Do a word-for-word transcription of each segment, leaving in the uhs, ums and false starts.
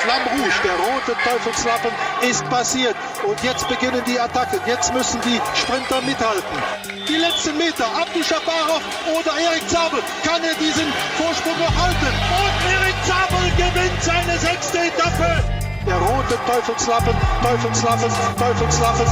Flamme Rouge, der rote Teufelslappen, ist passiert. Und jetzt beginnen die Attacken. Jetzt müssen die Sprinter mithalten. Die letzten Meter, Abdi Shafarov oder Erik Zabel. Kann er diesen Vorsprung noch halten? Und Erik Zabel gewinnt seine sechste Etappe. Der rote Teufelslappen, Teufelslappen, Teufelslappen.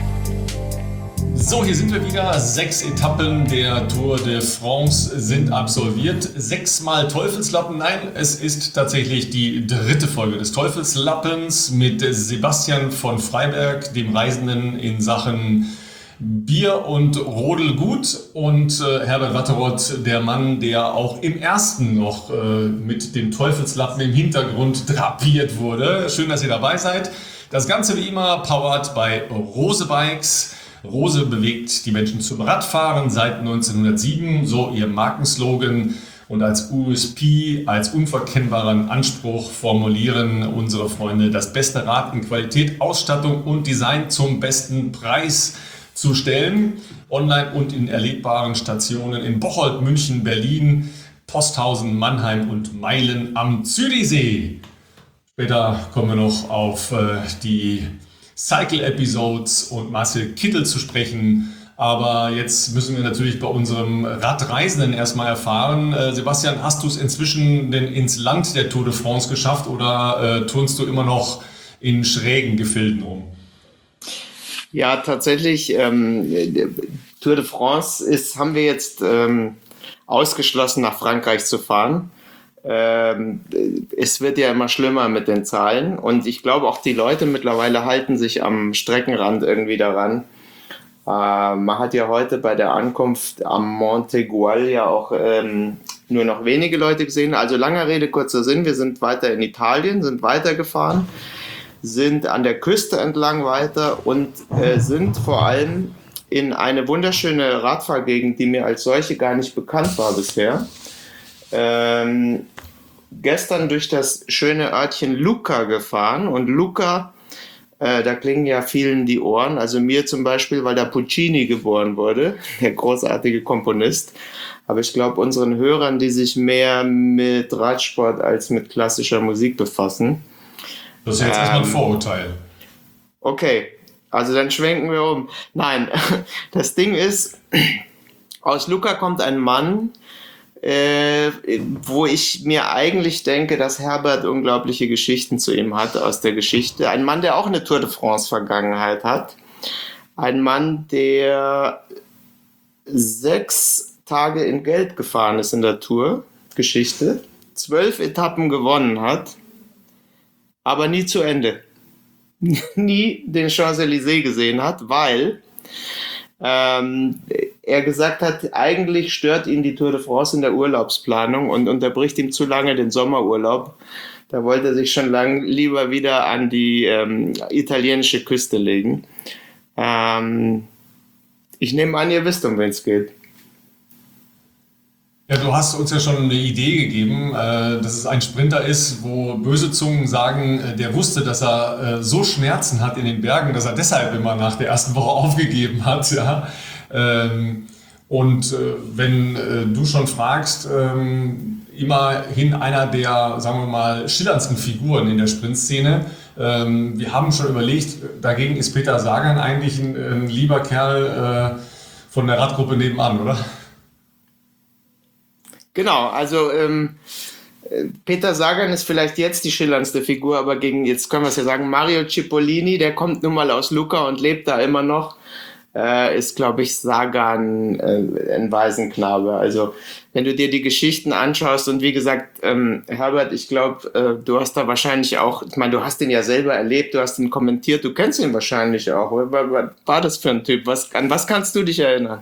So, hier sind wir wieder. Sechs Etappen der Tour de France sind absolviert. Sechsmal Teufelslappen. Nein, es ist tatsächlich die dritte Folge des Teufelslappens mit Sebastian von Freiberg, dem Reisenden in Sachen Bier und Rodelgut, und äh, Herbert Watteroth, der Mann, der auch im ersten noch äh, mit dem Teufelslappen im Hintergrund drapiert wurde. Schön, dass ihr dabei seid. Das Ganze wie immer powered bei Rose Bikes. Rose bewegt die Menschen zum Radfahren seit neunzehnhundertsieben, so ihr Markenslogan. Und als U S P, als unverkennbaren Anspruch formulieren unsere Freunde das beste Rad in Qualität, Ausstattung und Design zum besten Preis zu stellen. Online und in erlebbaren Stationen in Bocholt, München, Berlin, Posthausen, Mannheim und Meilen am Zürichsee. Später kommen wir noch auf äh, die Cycle-Episodes und Marcel Kittel zu sprechen. Aber jetzt müssen wir natürlich bei unserem Radreisenden erstmal erfahren. Äh, Sebastian, hast du es inzwischen denn ins Land der Tour de France geschafft oder äh, turnst du immer noch in schrägen Gefilden rum? Ja, tatsächlich, ähm, Tour de France ist, haben wir jetzt ähm, ausgeschlossen, nach Frankreich zu fahren. Ähm, es wird ja immer schlimmer mit den Zahlen und ich glaube auch die Leute mittlerweile halten sich am Streckenrand irgendwie daran. Äh, man hat ja heute bei der Ankunft am Monte Gual ja auch ähm, nur noch wenige Leute gesehen. Also langer Rede, kurzer Sinn, wir sind weiter in Italien, sind weitergefahren, sind an der Küste entlang weiter und äh, sind vor allem in eine wunderschöne Radfahrgegend, die mir als solche gar nicht bekannt war bisher. Ähm, gestern durch das schöne Örtchen Lucca gefahren und Lucca, äh, da klingen ja vielen die Ohren, also mir zum Beispiel, weil da Puccini geboren wurde, der großartige Komponist, aber ich glaube unseren Hörern, die sich mehr mit Radsport als mit klassischer Musik befassen. Das ist jetzt ähm, erstmal ein Vorurteil. Okay, also dann schwenken wir um. Nein, das Ding ist, aus Lucca kommt ein Mann, Äh, wo ich mir eigentlich denke, dass Herbert unglaubliche Geschichten zu ihm hat aus der Geschichte. Ein Mann, der auch eine Tour de France Vergangenheit hat. Ein Mann, der sechs Tage in Geld gefahren ist in der Tour-Geschichte, zwölf Etappen gewonnen hat, aber nie zu Ende. Nie den Champs-Élysées gesehen hat, weil Ähm, er gesagt hat, eigentlich stört ihn die Tour de France in der Urlaubsplanung und unterbricht ihm zu lange den Sommerurlaub. Da wollte er sich schon lang lieber wieder an die ähm, italienische Küste legen. Ähm, ich nehme an, ihr wisst, um wen es geht. Ja, du hast uns ja schon eine Idee gegeben, äh, dass es ein Sprinter ist, wo böse Zungen sagen, äh, der wusste, dass er äh, so Schmerzen hat in den Bergen, dass er deshalb immer nach der ersten Woche aufgegeben hat. Ja? Ähm, und äh, wenn äh, du schon fragst, ähm, immerhin einer der, sagen wir mal, schillerndsten Figuren in der Sprintszene. Ähm, wir haben schon überlegt, dagegen ist Peter Sagan eigentlich ein, ein lieber Kerl äh, von der Radgruppe nebenan, oder? Genau, also ähm, Peter Sagan ist vielleicht jetzt die schillerndste Figur, aber gegen, jetzt können wir es ja sagen, Mario Cipollini, der kommt nun mal aus Lucca und lebt da immer noch, äh, ist, glaube ich, Sagan äh, ein Waisenknabe. Also wenn du dir die Geschichten anschaust und wie gesagt, ähm, Herbert, ich glaube, äh, du hast da wahrscheinlich auch, ich meine, du hast ihn ja selber erlebt, du hast ihn kommentiert, du kennst ihn wahrscheinlich auch. Was war, war das für ein Typ? Was, an was kannst du dich erinnern?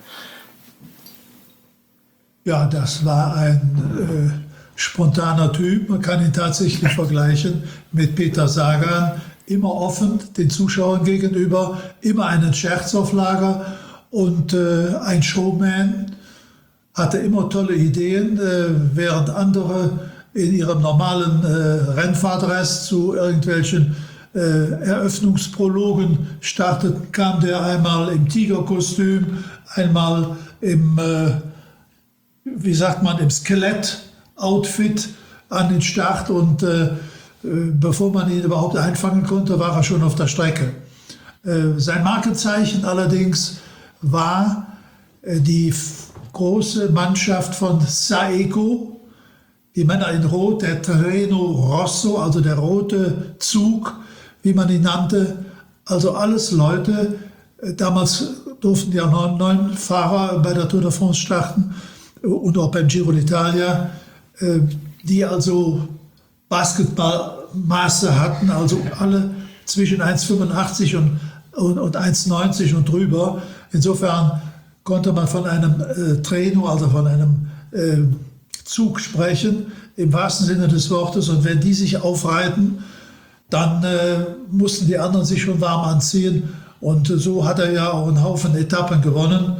Ja, das war ein äh, spontaner Typ. Man kann ihn tatsächlich vergleichen mit Peter Sagan. Immer offen den Zuschauern gegenüber, immer einen Scherz auf Lager und äh, ein Showman. Hatte immer tolle Ideen, äh, während andere in ihrem normalen äh, Rennfahrdress zu irgendwelchen äh, Eröffnungsprologen starteten, kam der einmal im Tigerkostüm, einmal im äh, wie sagt man, im Skelett-Outfit an den Start und äh, bevor man ihn überhaupt einfangen konnte, war er schon auf der Strecke. Sein Markenzeichen allerdings war die große Mannschaft von Saeco, die Männer in Rot, der Treno Rosso, also der rote Zug, wie man ihn nannte. Also alles Leute, damals durften ja neun, neun Fahrer bei der Tour de France starten und auch beim Giro d'Italia, die also Basketballmaße hatten, also alle zwischen eins Komma fünfundachtzig und, und, und eins Komma neunzig und drüber. Insofern konnte man von einem äh, Treno, also von einem äh, Zug sprechen, im wahrsten Sinne des Wortes. Und wenn die sich aufreiten, dann äh, mussten die anderen sich schon warm anziehen. Und äh, so hat er ja auch einen Haufen Etappen gewonnen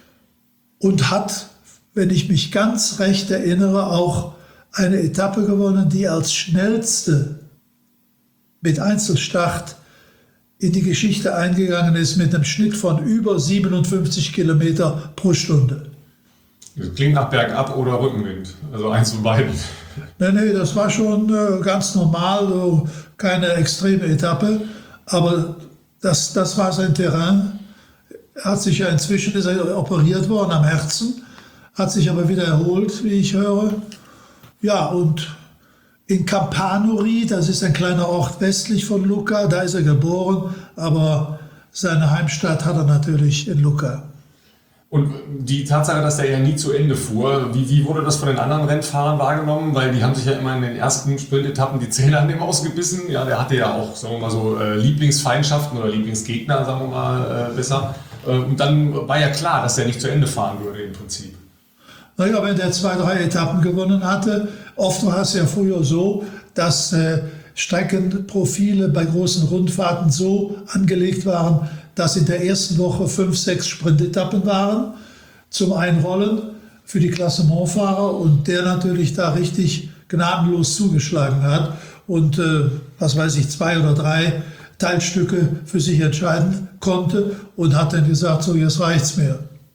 und hat, wenn ich mich ganz recht erinnere, auch eine Etappe gewonnen, die als schnellste mit Einzelstart in die Geschichte eingegangen ist, mit einem Schnitt von über siebenundfünfzig Kilometer pro Stunde. Das klingt nach Bergab oder Rückenwind, also eins von beiden. Nee, nee, das war schon äh, ganz normal, so keine extreme Etappe, aber das, das war sein Terrain. Er hat sich ja inzwischen, ist er operiert worden am Herzen, hat sich aber wieder erholt, wie ich höre. Ja, und in Campanori, das ist ein kleiner Ort westlich von Lucca, da ist er geboren, aber seine Heimstatt hat er natürlich in Lucca. Und die Tatsache, dass der ja nie zu Ende fuhr, wie, wie wurde das von den anderen Rennfahrern wahrgenommen? Weil die haben sich ja immer in den ersten Sprintetappen die Zähne an dem ausgebissen. Ja, der hatte ja auch, sagen wir mal so, äh, Lieblingsfeindschaften oder Lieblingsgegner, sagen wir mal äh, besser. Äh, und dann war ja klar, dass er nicht zu Ende fahren würde im Prinzip. Naja, wenn der zwei, drei Etappen gewonnen hatte, oft war es ja früher so, dass äh, Streckenprofile bei großen Rundfahrten so angelegt waren, dass in der ersten Woche fünf, sechs Sprintetappen waren zum Einrollen für die Klassementfahrer und der natürlich da richtig gnadenlos zugeschlagen hat und äh, was weiß ich, zwei oder drei Teilstücke für sich entscheiden konnte und hat dann gesagt, so jetzt reicht's mir.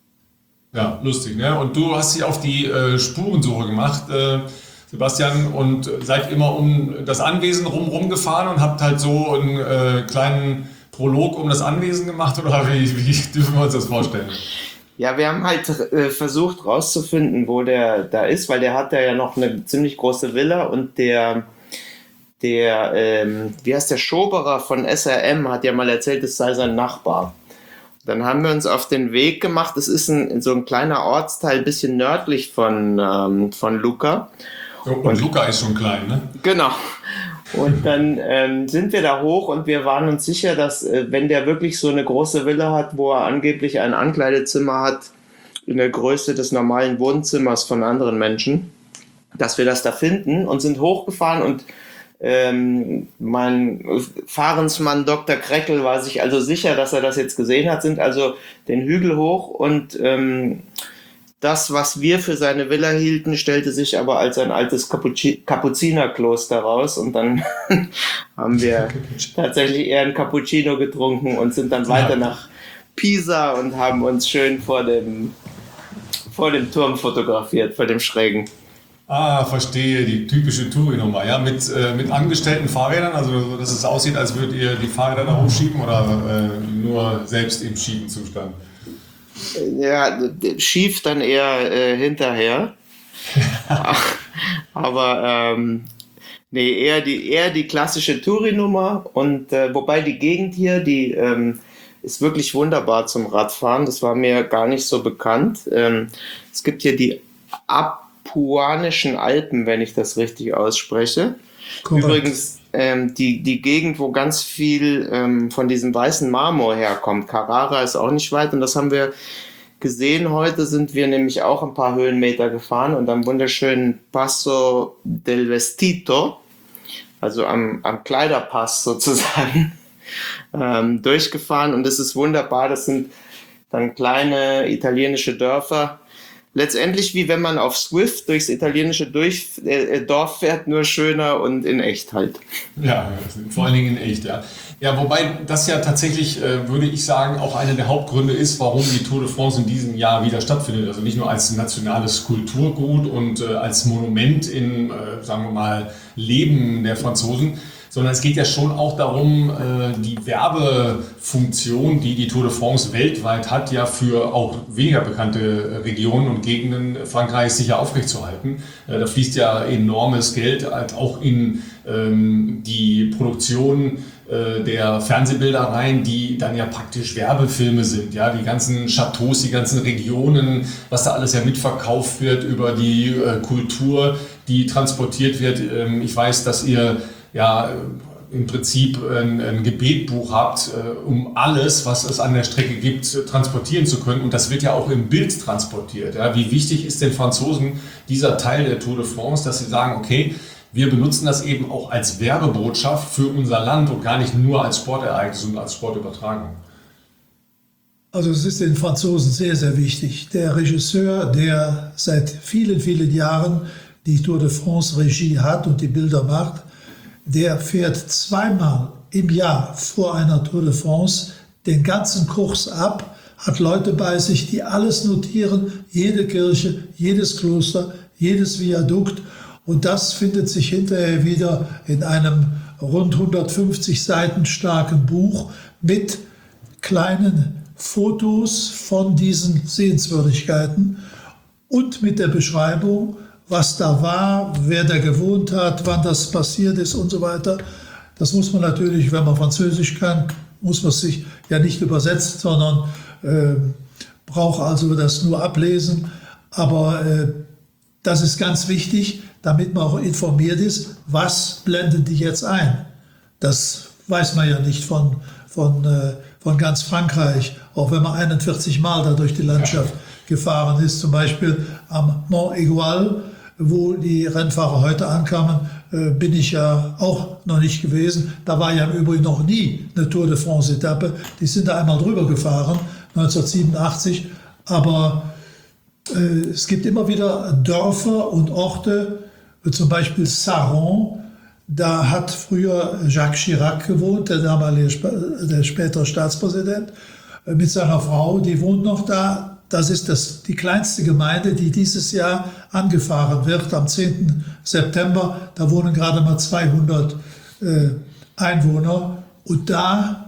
Ja, lustig, ne? Und du hast dich auf die äh, Spurensuche gemacht, äh, Sebastian, und seid immer um das Anwesen rumrum gefahren und habt halt so einen äh, kleinen Prolog um das Anwesen gemacht, oder wie, wie dürfen wir uns das vorstellen? Ja, wir haben halt äh, versucht rauszufinden, wo der da ist, weil der hat ja noch eine ziemlich große Villa und der, der ähm, wie heißt der, Schoberer von S R M hat ja mal erzählt, es sei sein Nachbar. Dann haben wir uns auf den Weg gemacht. Es ist ein, so ein kleiner Ortsteil, ein bisschen nördlich von, ähm, von Lucca. Und, und Lucca ist schon klein, ne? Genau. Und dann ähm, sind wir da hoch und wir waren uns sicher, dass äh, wenn der wirklich so eine große Villa hat, wo er angeblich ein Ankleidezimmer hat, in der Größe des normalen Wohnzimmers von anderen Menschen, dass wir das da finden und sind hochgefahren und Ähm, mein Fahrensmann Doktor Kreckel war sich also sicher, dass er das jetzt gesehen hat, sind also den Hügel hoch und ähm, das, was wir für seine Villa hielten, stellte sich aber als ein altes Kapuzi- Kapuzinerkloster raus und dann haben wir tatsächlich eher ein Cappuccino getrunken und sind dann weiter nach Pisa und haben uns schön vor dem, vor dem Turm fotografiert, vor dem Schrägen. Ah, verstehe, die typische Touri-Nummer, ja, mit, äh, mit angestellten Fahrrädern, also dass es aussieht, als würdet ihr die Fahrräder da hochschieben oder äh, nur selbst im Schiebenzustand? Ja, schief dann eher äh, hinterher, aber ähm, nee, eher die, eher die klassische Touri-Nummer und äh, wobei die Gegend hier, die ähm, ist wirklich wunderbar zum Radfahren, das war mir gar nicht so bekannt. Ähm, es gibt hier die Ab Apuanischen Alpen, wenn ich das richtig ausspreche. Correct. Übrigens ähm, die, die Gegend, wo ganz viel ähm, von diesem weißen Marmor herkommt. Carrara ist auch nicht weit und das haben wir gesehen. Heute sind wir nämlich auch ein paar Höhenmeter gefahren und am wunderschönen Passo del Vestito, also am, am Kleiderpass sozusagen, ähm, durchgefahren und es ist wunderbar. Das sind dann kleine italienische Dörfer, letztendlich wie wenn man auf Swift durchs italienische durch, äh, Dorf fährt, nur schöner und in echt halt. Ja, vor allen Dingen in echt, ja. Ja, wobei das ja tatsächlich, äh, würde ich sagen, auch einer der Hauptgründe ist, warum die Tour de France in diesem Jahr wieder stattfindet. Also nicht nur als nationales Kulturgut und äh, als Monument im, äh, sagen wir mal, Leben der Franzosen, sondern es geht ja schon auch darum, die Werbefunktion, die die Tour de France weltweit hat, ja für auch weniger bekannte Regionen und Gegenden Frankreichs sicher aufrechtzuerhalten. Da fließt ja enormes Geld halt auch in ähm, die Produktion äh, der Fernsehbilder rein, die dann ja praktisch Werbefilme sind. Ja, die ganzen Chateaus, die ganzen Regionen, was da alles ja mitverkauft wird über die äh, Kultur, die transportiert wird. Ähm, ich weiß, dass ihr ja im Prinzip ein, ein Gebetbuch habt, äh, um alles, was es an der Strecke gibt, transportieren zu können. Und das wird ja auch im Bild transportiert. Ja. Wie wichtig ist den Franzosen dieser Teil der Tour de France, dass sie sagen, okay, wir benutzen das eben auch als Werbebotschaft für unser Land und gar nicht nur als Sportereignis und als Sportübertragung? Also es ist den Franzosen sehr, sehr wichtig. Der Regisseur, der seit vielen, vielen Jahren die Tour de France Regie hat und die Bilder macht, der fährt zweimal im Jahr vor einer Tour de France den ganzen Kurs ab, hat Leute bei sich, die alles notieren, jede Kirche, jedes Kloster, jedes Viadukt. Und das findet sich hinterher wieder in einem rund hundertfünfzig Seiten starken Buch mit kleinen Fotos von diesen Sehenswürdigkeiten und mit der Beschreibung, was da war, wer da gewohnt hat, wann das passiert ist und so weiter. Das muss man natürlich, wenn man Französisch kann, muss man sich ja nicht übersetzen, sondern äh, braucht also das nur ablesen. Aber äh, das ist ganz wichtig, damit man auch informiert ist, was blenden die jetzt ein. Das weiß man ja nicht von, von, äh, von ganz Frankreich, auch wenn man einundvierzig Mal da durch die Landschaft gefahren ist, zum Beispiel am Mont Aigual, wo die Rennfahrer heute ankamen, äh, bin ich ja auch noch nicht gewesen. Da war ja im Übrigen noch nie eine Tour de France-Etappe. Die sind da einmal drüber gefahren, neunzehnhundertsiebenundachtzig. Aber äh, es gibt immer wieder Dörfer und Orte, wie zum Beispiel Saron. Da hat früher Jacques Chirac gewohnt, der damalige, der spätere Staatspräsident, äh, mit seiner Frau. Die wohnt noch da. Das ist das, die kleinste Gemeinde, die dieses Jahr angefahren wird, am zehnten September. Da wohnen gerade mal zweihundert äh, Einwohner. Und da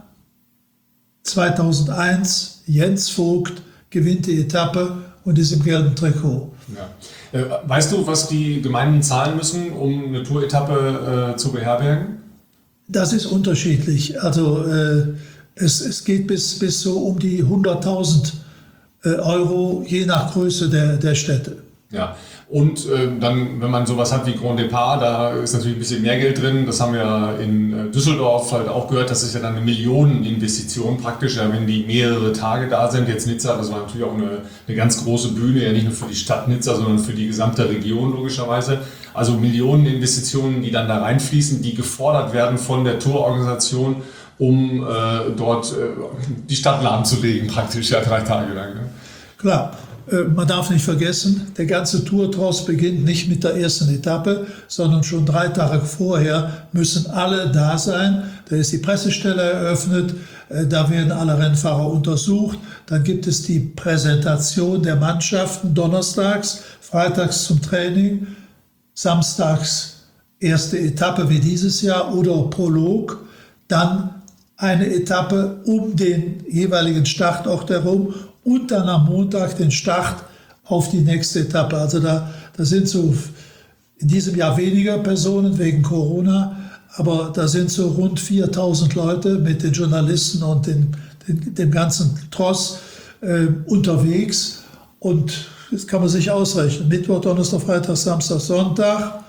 zweitausendeins, Jens Vogt gewinnt die Etappe und ist im gelben Trikot. Ja. Äh, weißt du, was die Gemeinden zahlen müssen, um eine Tour-Etappe äh, zu beherbergen? Das ist unterschiedlich. Also äh, es, es geht bis, bis so um die hunderttausend Euro, je nach Größe der, der Städte. Ja, und äh, dann, wenn man sowas hat wie Grand Départ, da ist natürlich ein bisschen mehr Geld drin. Das haben wir ja in Düsseldorf halt auch gehört. Das ist ja dann eine Millioneninvestition praktisch, ja, wenn die mehrere Tage da sind. Jetzt Nizza, das war natürlich auch eine, eine ganz große Bühne, ja nicht nur für die Stadt Nizza, sondern für die gesamte Region logischerweise. Also Millioneninvestitionen, die dann da reinfließen, die gefordert werden von der Tourorganisation, um äh, dort äh, die Stadt lahmzulegen, praktisch, ja, drei Tage lang. Ne? Klar, äh, man darf nicht vergessen, der ganze Tour-Tross beginnt nicht mit der ersten Etappe, sondern schon drei Tage vorher müssen alle da sein. Da ist die Pressestelle eröffnet, äh, da werden alle Rennfahrer untersucht. Dann gibt es die Präsentation der Mannschaften donnerstags, freitags zum Training, samstags erste Etappe wie dieses Jahr oder Prolog, dann eine Etappe um den jeweiligen Startort herum und dann am Montag den Start auf die nächste Etappe. Also da, da sind so in diesem Jahr weniger Personen wegen Corona, aber da sind so rund viertausend Leute mit den Journalisten und den, den, dem ganzen Tross äh, unterwegs. Und das kann man sich ausrechnen. Mittwoch, Donnerstag, Freitag, Samstag, Sonntag.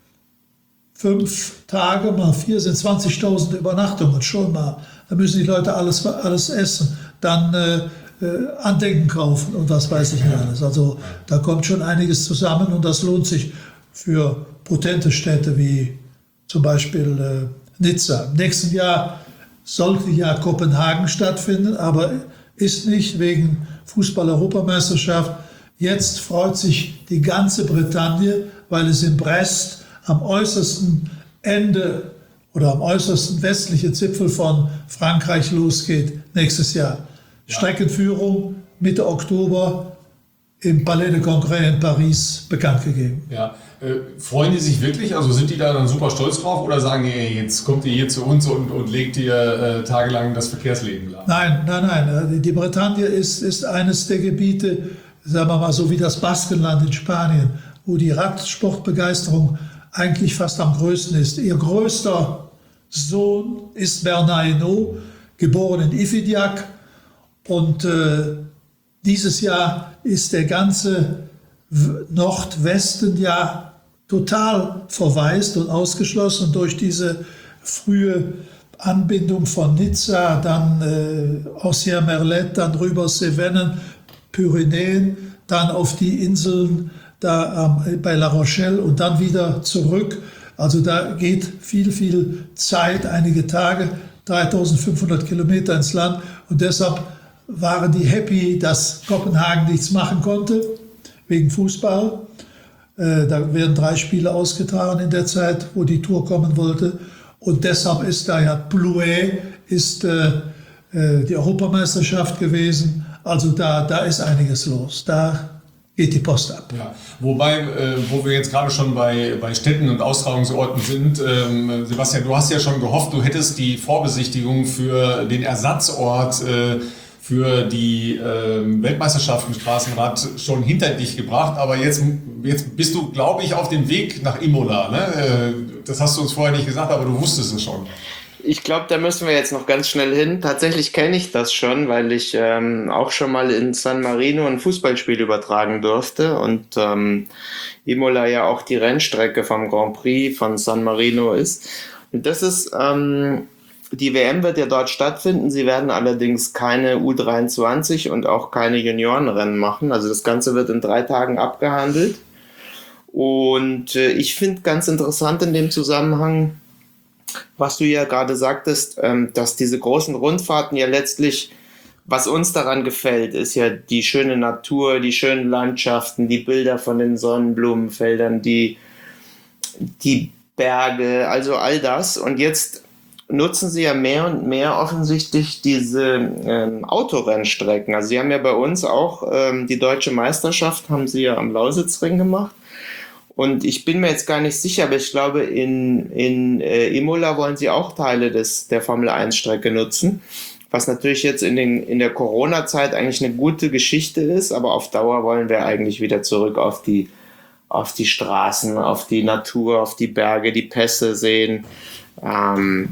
Fünf Tage mal vier sind zwanzigtausend Übernachtungen schon mal. Da müssen die Leute alles, alles essen, dann äh, äh, Andenken kaufen und was weiß ich nicht alles. Also da kommt schon einiges zusammen und das lohnt sich für potente Städte wie zum Beispiel äh, Nizza. Im nächsten Jahr sollte ja Kopenhagen stattfinden, aber ist nicht wegen Fußball-Europameisterschaft. Jetzt freut sich die ganze Bretagne, weil es in Brest am äußersten Ende oder am äußersten westlichen Zipfel von Frankreich losgeht nächstes Jahr. Ja. Streckenführung Mitte Oktober im Palais de Congrès in Paris bekannt gegeben. Ja. Äh, freuen die sich wirklich? Also sind die da dann super stolz drauf oder sagen, ey, jetzt kommt ihr hier zu uns und, und legt ihr äh, tagelang das Verkehrsleben lahm? Nein, nein, nein. Die Bretagne ist, ist eines der Gebiete, sagen wir mal so wie das Baskenland in Spanien, wo die Radsportbegeisterung eigentlich fast am größten ist. Ihr größter Sohn ist Bernard Hinault, geboren in Ifidiak. Und äh, dieses Jahr ist der ganze Nordwesten ja total verwaist und ausgeschlossen. Und durch diese frühe Anbindung von Nizza, dann äh, Ancien-Merlet, dann rüber Cevennen, Pyrenäen, dann auf die Inseln da ähm, bei La Rochelle und dann wieder zurück. Also da geht viel, viel Zeit, einige Tage, dreitausendfünfhundert Kilometer ins Land. Und deshalb waren die happy, dass Kopenhagen nichts machen konnte, wegen Fußball. Äh, da werden drei Spiele ausgetragen in der Zeit, wo die Tour kommen wollte. Und deshalb ist da ja Plouay, ist äh, äh, die Europameisterschaft gewesen. Also da, da ist einiges los. Da geht die Post ab. Ja. Wobei, äh, wo wir jetzt gerade schon bei, bei Städten und Austragungsorten sind, ähm, Sebastian, du hast ja schon gehofft, du hättest die Vorbesichtigung für den Ersatzort äh, für die äh, Weltmeisterschaften Straßenrad schon hinter dich gebracht, aber jetzt, jetzt bist du, glaube ich, auf dem Weg nach Imola. Ne? Äh, das hast du uns vorher nicht gesagt, aber du wusstest es schon. Ich glaube, da müssen wir jetzt noch ganz schnell hin. Tatsächlich kenne ich das schon, weil ich ähm, auch schon mal in San Marino ein Fußballspiel übertragen durfte und ähm, Imola ja auch die Rennstrecke vom Grand Prix von San Marino ist. Und das ist, ähm, die W M wird ja dort stattfinden. Sie werden allerdings keine U dreiundzwanzig und auch keine Juniorenrennen machen. Also das Ganze wird in drei Tagen abgehandelt. Und äh, ich finde ganz interessant in dem Zusammenhang, was du ja gerade sagtest, ähm, dass diese großen Rundfahrten ja letztlich, was uns daran gefällt, ist ja die schöne Natur, die schönen Landschaften, die Bilder von den Sonnenblumenfeldern, die, die Berge, also all das. Und jetzt nutzen sie ja mehr und mehr offensichtlich diese ähm, Autorennstrecken. Also sie haben ja bei uns auch ähm, die Deutsche Meisterschaft, haben sie ja am Lausitzring gemacht. Und ich bin mir jetzt gar nicht sicher, aber ich glaube, in, in äh, Imola wollen sie auch Teile des, der Formel eins Strecke nutzen, was natürlich jetzt in, den, in der Corona-Zeit eigentlich eine gute Geschichte ist, aber auf Dauer wollen wir eigentlich wieder zurück auf die, auf die Straßen, auf die Natur, auf die Berge, die Pässe sehen. Ähm,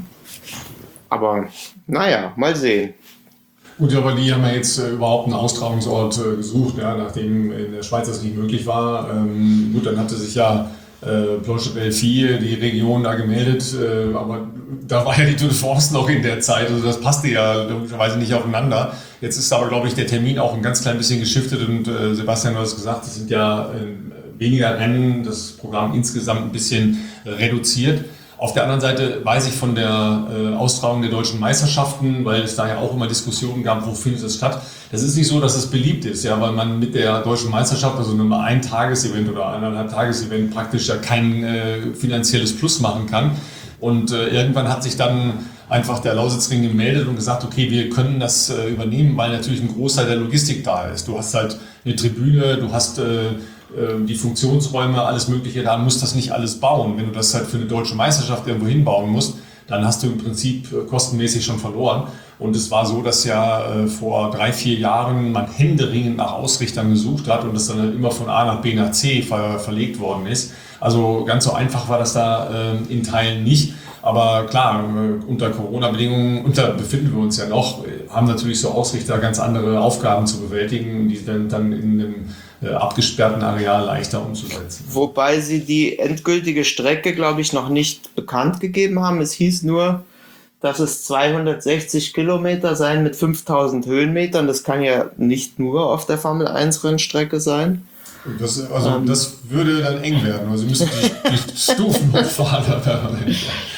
aber naja, mal sehen. Gut, aber die haben ja jetzt äh, überhaupt einen Austragungsort äh, gesucht, ja, nachdem in der Schweiz das nicht möglich war. Ähm, gut, dann hatte sich ja äh, Planche Belfi, die Region, da gemeldet, äh, aber da war ja die Tour de France noch in der Zeit, also das passte ja logischerweise nicht aufeinander. Jetzt ist aber, glaube ich, der Termin auch ein ganz klein bisschen geschiftet und äh, Sebastian, du hast gesagt, es sind ja äh, weniger Rennen, das Programm insgesamt ein bisschen äh, reduziert. Auf der anderen Seite weiß ich von der äh, Austragung der deutschen Meisterschaften, weil es da ja auch immer Diskussionen gab, wo findet es statt. Das ist nicht so, dass es beliebt ist, ja, weil man mit der deutschen Meisterschaft, also einem Ein-Tages-Event oder eineinhalb Tages-Event praktisch ja kein äh, finanzielles Plus machen kann. Und äh, irgendwann hat sich dann einfach der Lausitzring gemeldet und gesagt, okay, wir können das äh, übernehmen, weil natürlich ein Großteil der Logistik da ist. Du hast halt eine Tribüne, du hast äh, die Funktionsräume, alles Mögliche, da musst du das nicht alles bauen. Wenn du das halt für eine deutsche Meisterschaft irgendwo hinbauen musst, dann hast du im Prinzip kostenmäßig schon verloren. Und es war so, dass ja vor drei, vier Jahren man händeringend nach Ausrichtern gesucht hat und das dann halt immer von A nach B nach C ver- verlegt worden ist. Also ganz so einfach war das da in Teilen nicht. Aber klar, unter Corona-Bedingungen, unter befinden wir uns ja noch, haben natürlich so Ausrichter ganz andere Aufgaben zu bewältigen, die dann, dann in einem äh, abgesperrten Areal leichter umzusetzen. Wobei sie die endgültige Strecke, glaube ich, noch nicht bekannt gegeben haben. Es hieß nur, dass es zweihundertsechzig Kilometer seien mit fünftausend Höhenmetern. Das kann ja nicht nur auf der Formel eins Rennstrecke sein. Das, also ähm. das würde dann eng werden. Also müssen die, die Stufen hochfahren.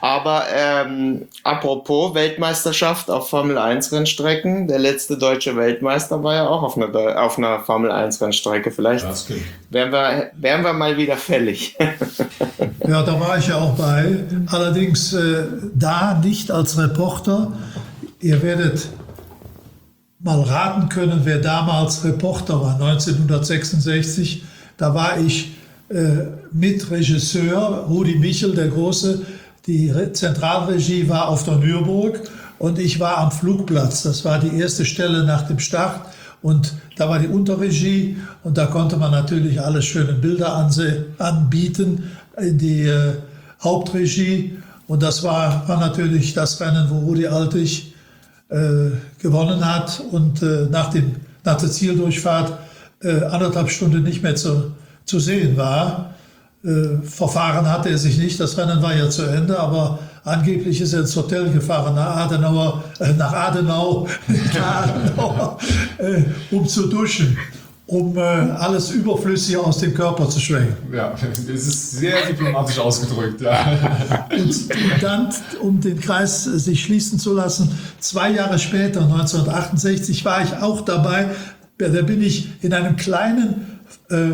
Aber ähm, apropos Weltmeisterschaft auf Formel eins Rennstrecken, der letzte deutsche Weltmeister war ja auch auf einer, auf einer Formel eins Rennstrecke. Vielleicht wären wir, wären wir mal wieder fällig. Ja, da war ich ja auch bei. Allerdings äh, da nicht als Reporter. Ihr werdet mal raten können, wer damals Reporter war, neunzehnhundertsechsundsechzig. Da war ich äh, Mitregisseur, Rudi Michel, der Große. Die Zentralregie war auf der Nürburg und ich war am Flugplatz. Das war die erste Stelle nach dem Start und da war die Unterregie und da konnte man natürlich alle schönen Bilder anbieten in die äh, Hauptregie. Und das war, war natürlich das Rennen, wo Rudi Altig äh, gewonnen hat und äh, nach, dem, nach der Zieldurchfahrt äh, anderthalb Stunden nicht mehr zu, zu sehen war. Äh, verfahren hatte er sich nicht, das Rennen war ja zu Ende, aber angeblich ist er ins Hotel gefahren nach Adenauer, äh, nach Adenau, nach Adenauer äh, um zu duschen, um äh, alles Überflüssige aus dem Körper zu schwenken. Ja, das ist sehr diplomatisch ausgedrückt. Ja. Und, und dann, um den Kreis äh, sich schließen zu lassen, zwei Jahre später, neunzehnhundertachtundsechzig, war ich auch dabei, da bin ich in einem kleinen äh,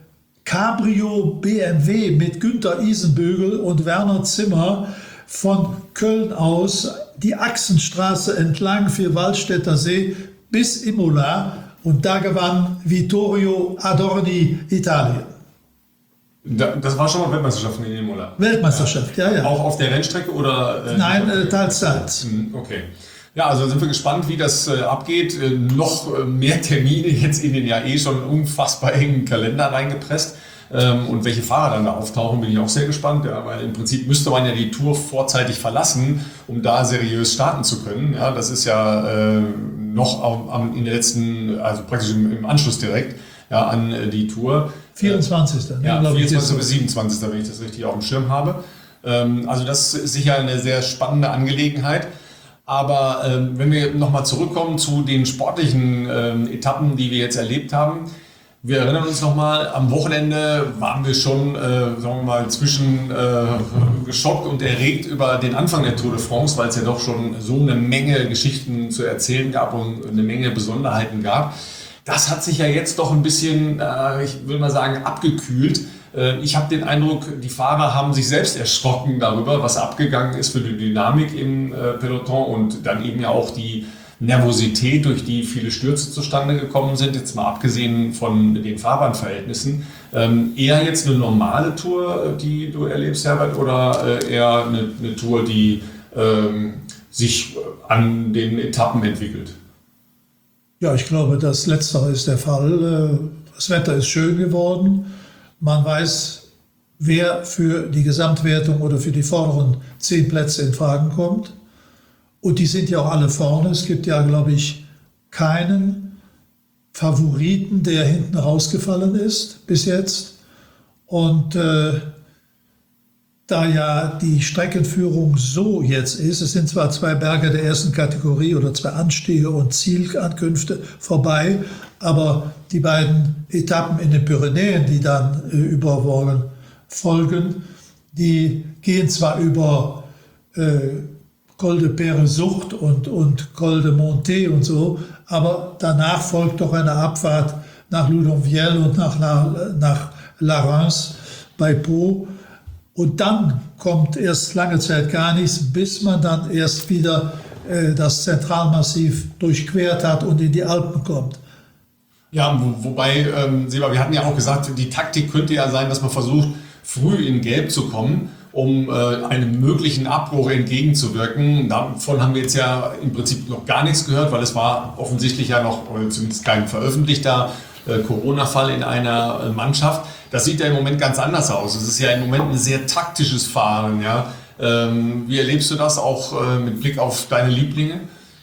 Cabrio B M W mit Günter Isenbügel und Werner Zimmer von Köln aus die Achsenstraße entlang für Waldstätter See bis Imola und da gewann Vittorio Adorni Italien. Das war schon mal Weltmeisterschaft in Imola? Weltmeisterschaft, ja, ja. Auch auf der Rennstrecke oder? Äh, Nein, äh, teils, teils. Okay. Ja, also sind wir gespannt, wie das äh, abgeht. Äh, noch äh, mehr Termine jetzt in den ja eh schon unfassbar engen Kalender reingepresst. Ähm, und welche Fahrer dann da auftauchen, bin ich auch sehr gespannt. Ja, weil im Prinzip müsste man ja die Tour vorzeitig verlassen, um da seriös starten zu können. Ja, das ist ja äh, noch am, am, in der letzten, also praktisch im, im Anschluss direkt ja, an äh, die Tour. vierundzwanzigsten Ja, vierundzwanzigsten bis siebenundzwanzigsten wenn ich das richtig auf dem Schirm habe. Ähm, also das ist sicher eine sehr spannende Angelegenheit. Aber ähm, wenn wir nochmal zurückkommen zu den sportlichen ähm, Etappen, die wir jetzt erlebt haben. Wir erinnern uns nochmal, am Wochenende waren wir schon, äh, sagen wir mal, zwischen äh, geschockt und erregt über den Anfang der Tour de France, weil es ja doch schon so eine Menge Geschichten zu erzählen gab und eine Menge Besonderheiten gab. Das hat sich ja jetzt doch ein bisschen, äh, ich will mal sagen, abgekühlt. Ich habe den Eindruck, die Fahrer haben sich selbst erschrocken darüber, was abgegangen ist für die Dynamik im Peloton und dann eben ja auch die Nervosität, durch die viele Stürze zustande gekommen sind, jetzt mal abgesehen von den Fahrbahnverhältnissen. Eher jetzt eine normale Tour, die du erlebst, Herbert, oder eher eine, eine Tour, die ähm, sich an den Etappen entwickelt? Ja, ich glaube, das Letztere ist der Fall. Das Wetter ist schön geworden. Man weiß, wer für die Gesamtwertung oder für die vorderen zehn Plätze in Frage kommt. Und die sind ja auch alle vorne. Es gibt ja, glaube ich, keinen Favoriten, der hinten rausgefallen ist bis jetzt. Und äh, da ja die Streckenführung so jetzt ist, es sind zwar zwei Berge der ersten Kategorie oder zwei Anstiege und Zielankünfte vorbei, aber die beiden Etappen in den Pyrenäen, die dann äh, übermorgen folgen, die gehen zwar über äh, Col de Pere-Sucht und, und Col de Monté und so, aber danach folgt doch eine Abfahrt nach Loudonvielle und nach, nach, nach La Reims bei Pau. Und dann kommt erst lange Zeit gar nichts, bis man dann erst wieder äh, das Zentralmassiv durchquert hat und in die Alpen kommt. Ja, wo, wobei, ähm, Seba, wir hatten ja auch gesagt, die Taktik könnte ja sein, dass man versucht, früh in Gelb zu kommen, um äh, einem möglichen Abbruch entgegenzuwirken. Davon haben wir jetzt ja im Prinzip noch gar nichts gehört, weil es war offensichtlich ja noch, oder zumindest kein veröffentlichter äh, Corona-Fall in einer äh, Mannschaft. Das sieht ja im Moment ganz anders aus. Es ist ja im Moment ein sehr taktisches Fahren. Ja? Ähm, wie erlebst du das auch äh, mit Blick auf deine Lieblinge?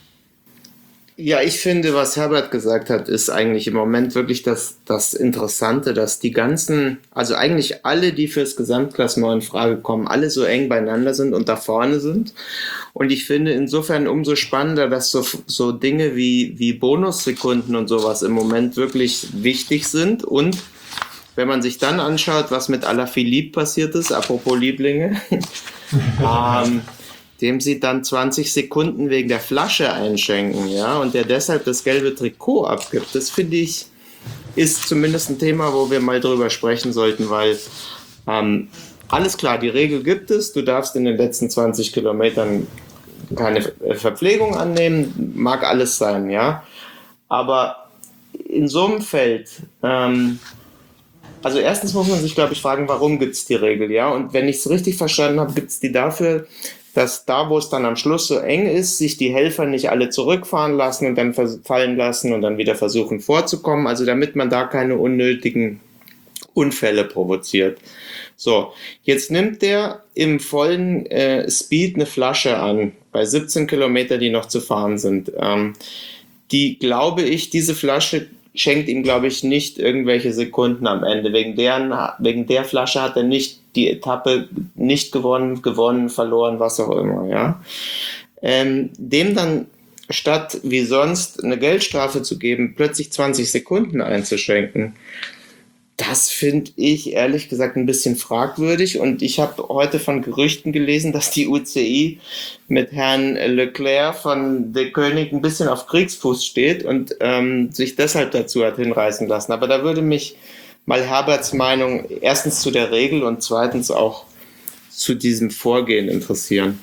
Ja, ich finde, was Herbert gesagt hat, ist eigentlich im Moment wirklich das, das Interessante, dass die ganzen, also eigentlich alle, die fürs Gesamtklassement in Frage kommen, alle so eng beieinander sind und da vorne sind. Und ich finde insofern umso spannender, dass so, so Dinge wie, wie Bonussekunden und sowas im Moment wirklich wichtig sind und wenn man sich dann anschaut, was mit Alaphilippe passiert ist, apropos Lieblinge, ähm, dem sie dann zwanzig Sekunden wegen der Flasche einschenken, ja, und der deshalb das gelbe Trikot abgibt, das finde ich, ist zumindest ein Thema, wo wir mal drüber sprechen sollten, weil ähm, alles klar, die Regel gibt es, du darfst in den letzten zwanzig Kilometern keine Verpflegung annehmen, mag alles sein, ja, aber in so einem Feld, ähm, also erstens muss man sich, glaube ich, fragen, warum gibt es die Regel, ja, und wenn ich es richtig verstanden habe, gibt es die dafür, dass da, wo es dann am Schluss so eng ist, sich die Helfer nicht alle zurückfahren lassen und dann fallen lassen und dann wieder versuchen vorzukommen, also damit man da keine unnötigen Unfälle provoziert. So, jetzt nimmt der im vollen äh, Speed eine Flasche an, bei siebzehn Kilometer, die noch zu fahren sind. Ähm, die, glaube ich, diese Flasche schenkt ihm, glaube ich, nicht irgendwelche Sekunden am Ende. Wegen, deren, wegen der Flasche hat er nicht die Etappe nicht gewonnen, gewonnen, verloren, was auch immer. Ja? Ähm, dem dann statt wie sonst eine Geldstrafe zu geben, plötzlich zwanzig Sekunden einzuschränken, das finde ich ehrlich gesagt ein bisschen fragwürdig. Und ich habe heute von Gerüchten gelesen, dass die U C I mit Herrn Leclerc von De Koning ein bisschen auf Kriegsfuß steht und ähm, sich deshalb dazu hat hinreißen lassen. Aber da würde mich mal Herberts Meinung erstens zu der Regel und zweitens auch zu diesem Vorgehen interessieren.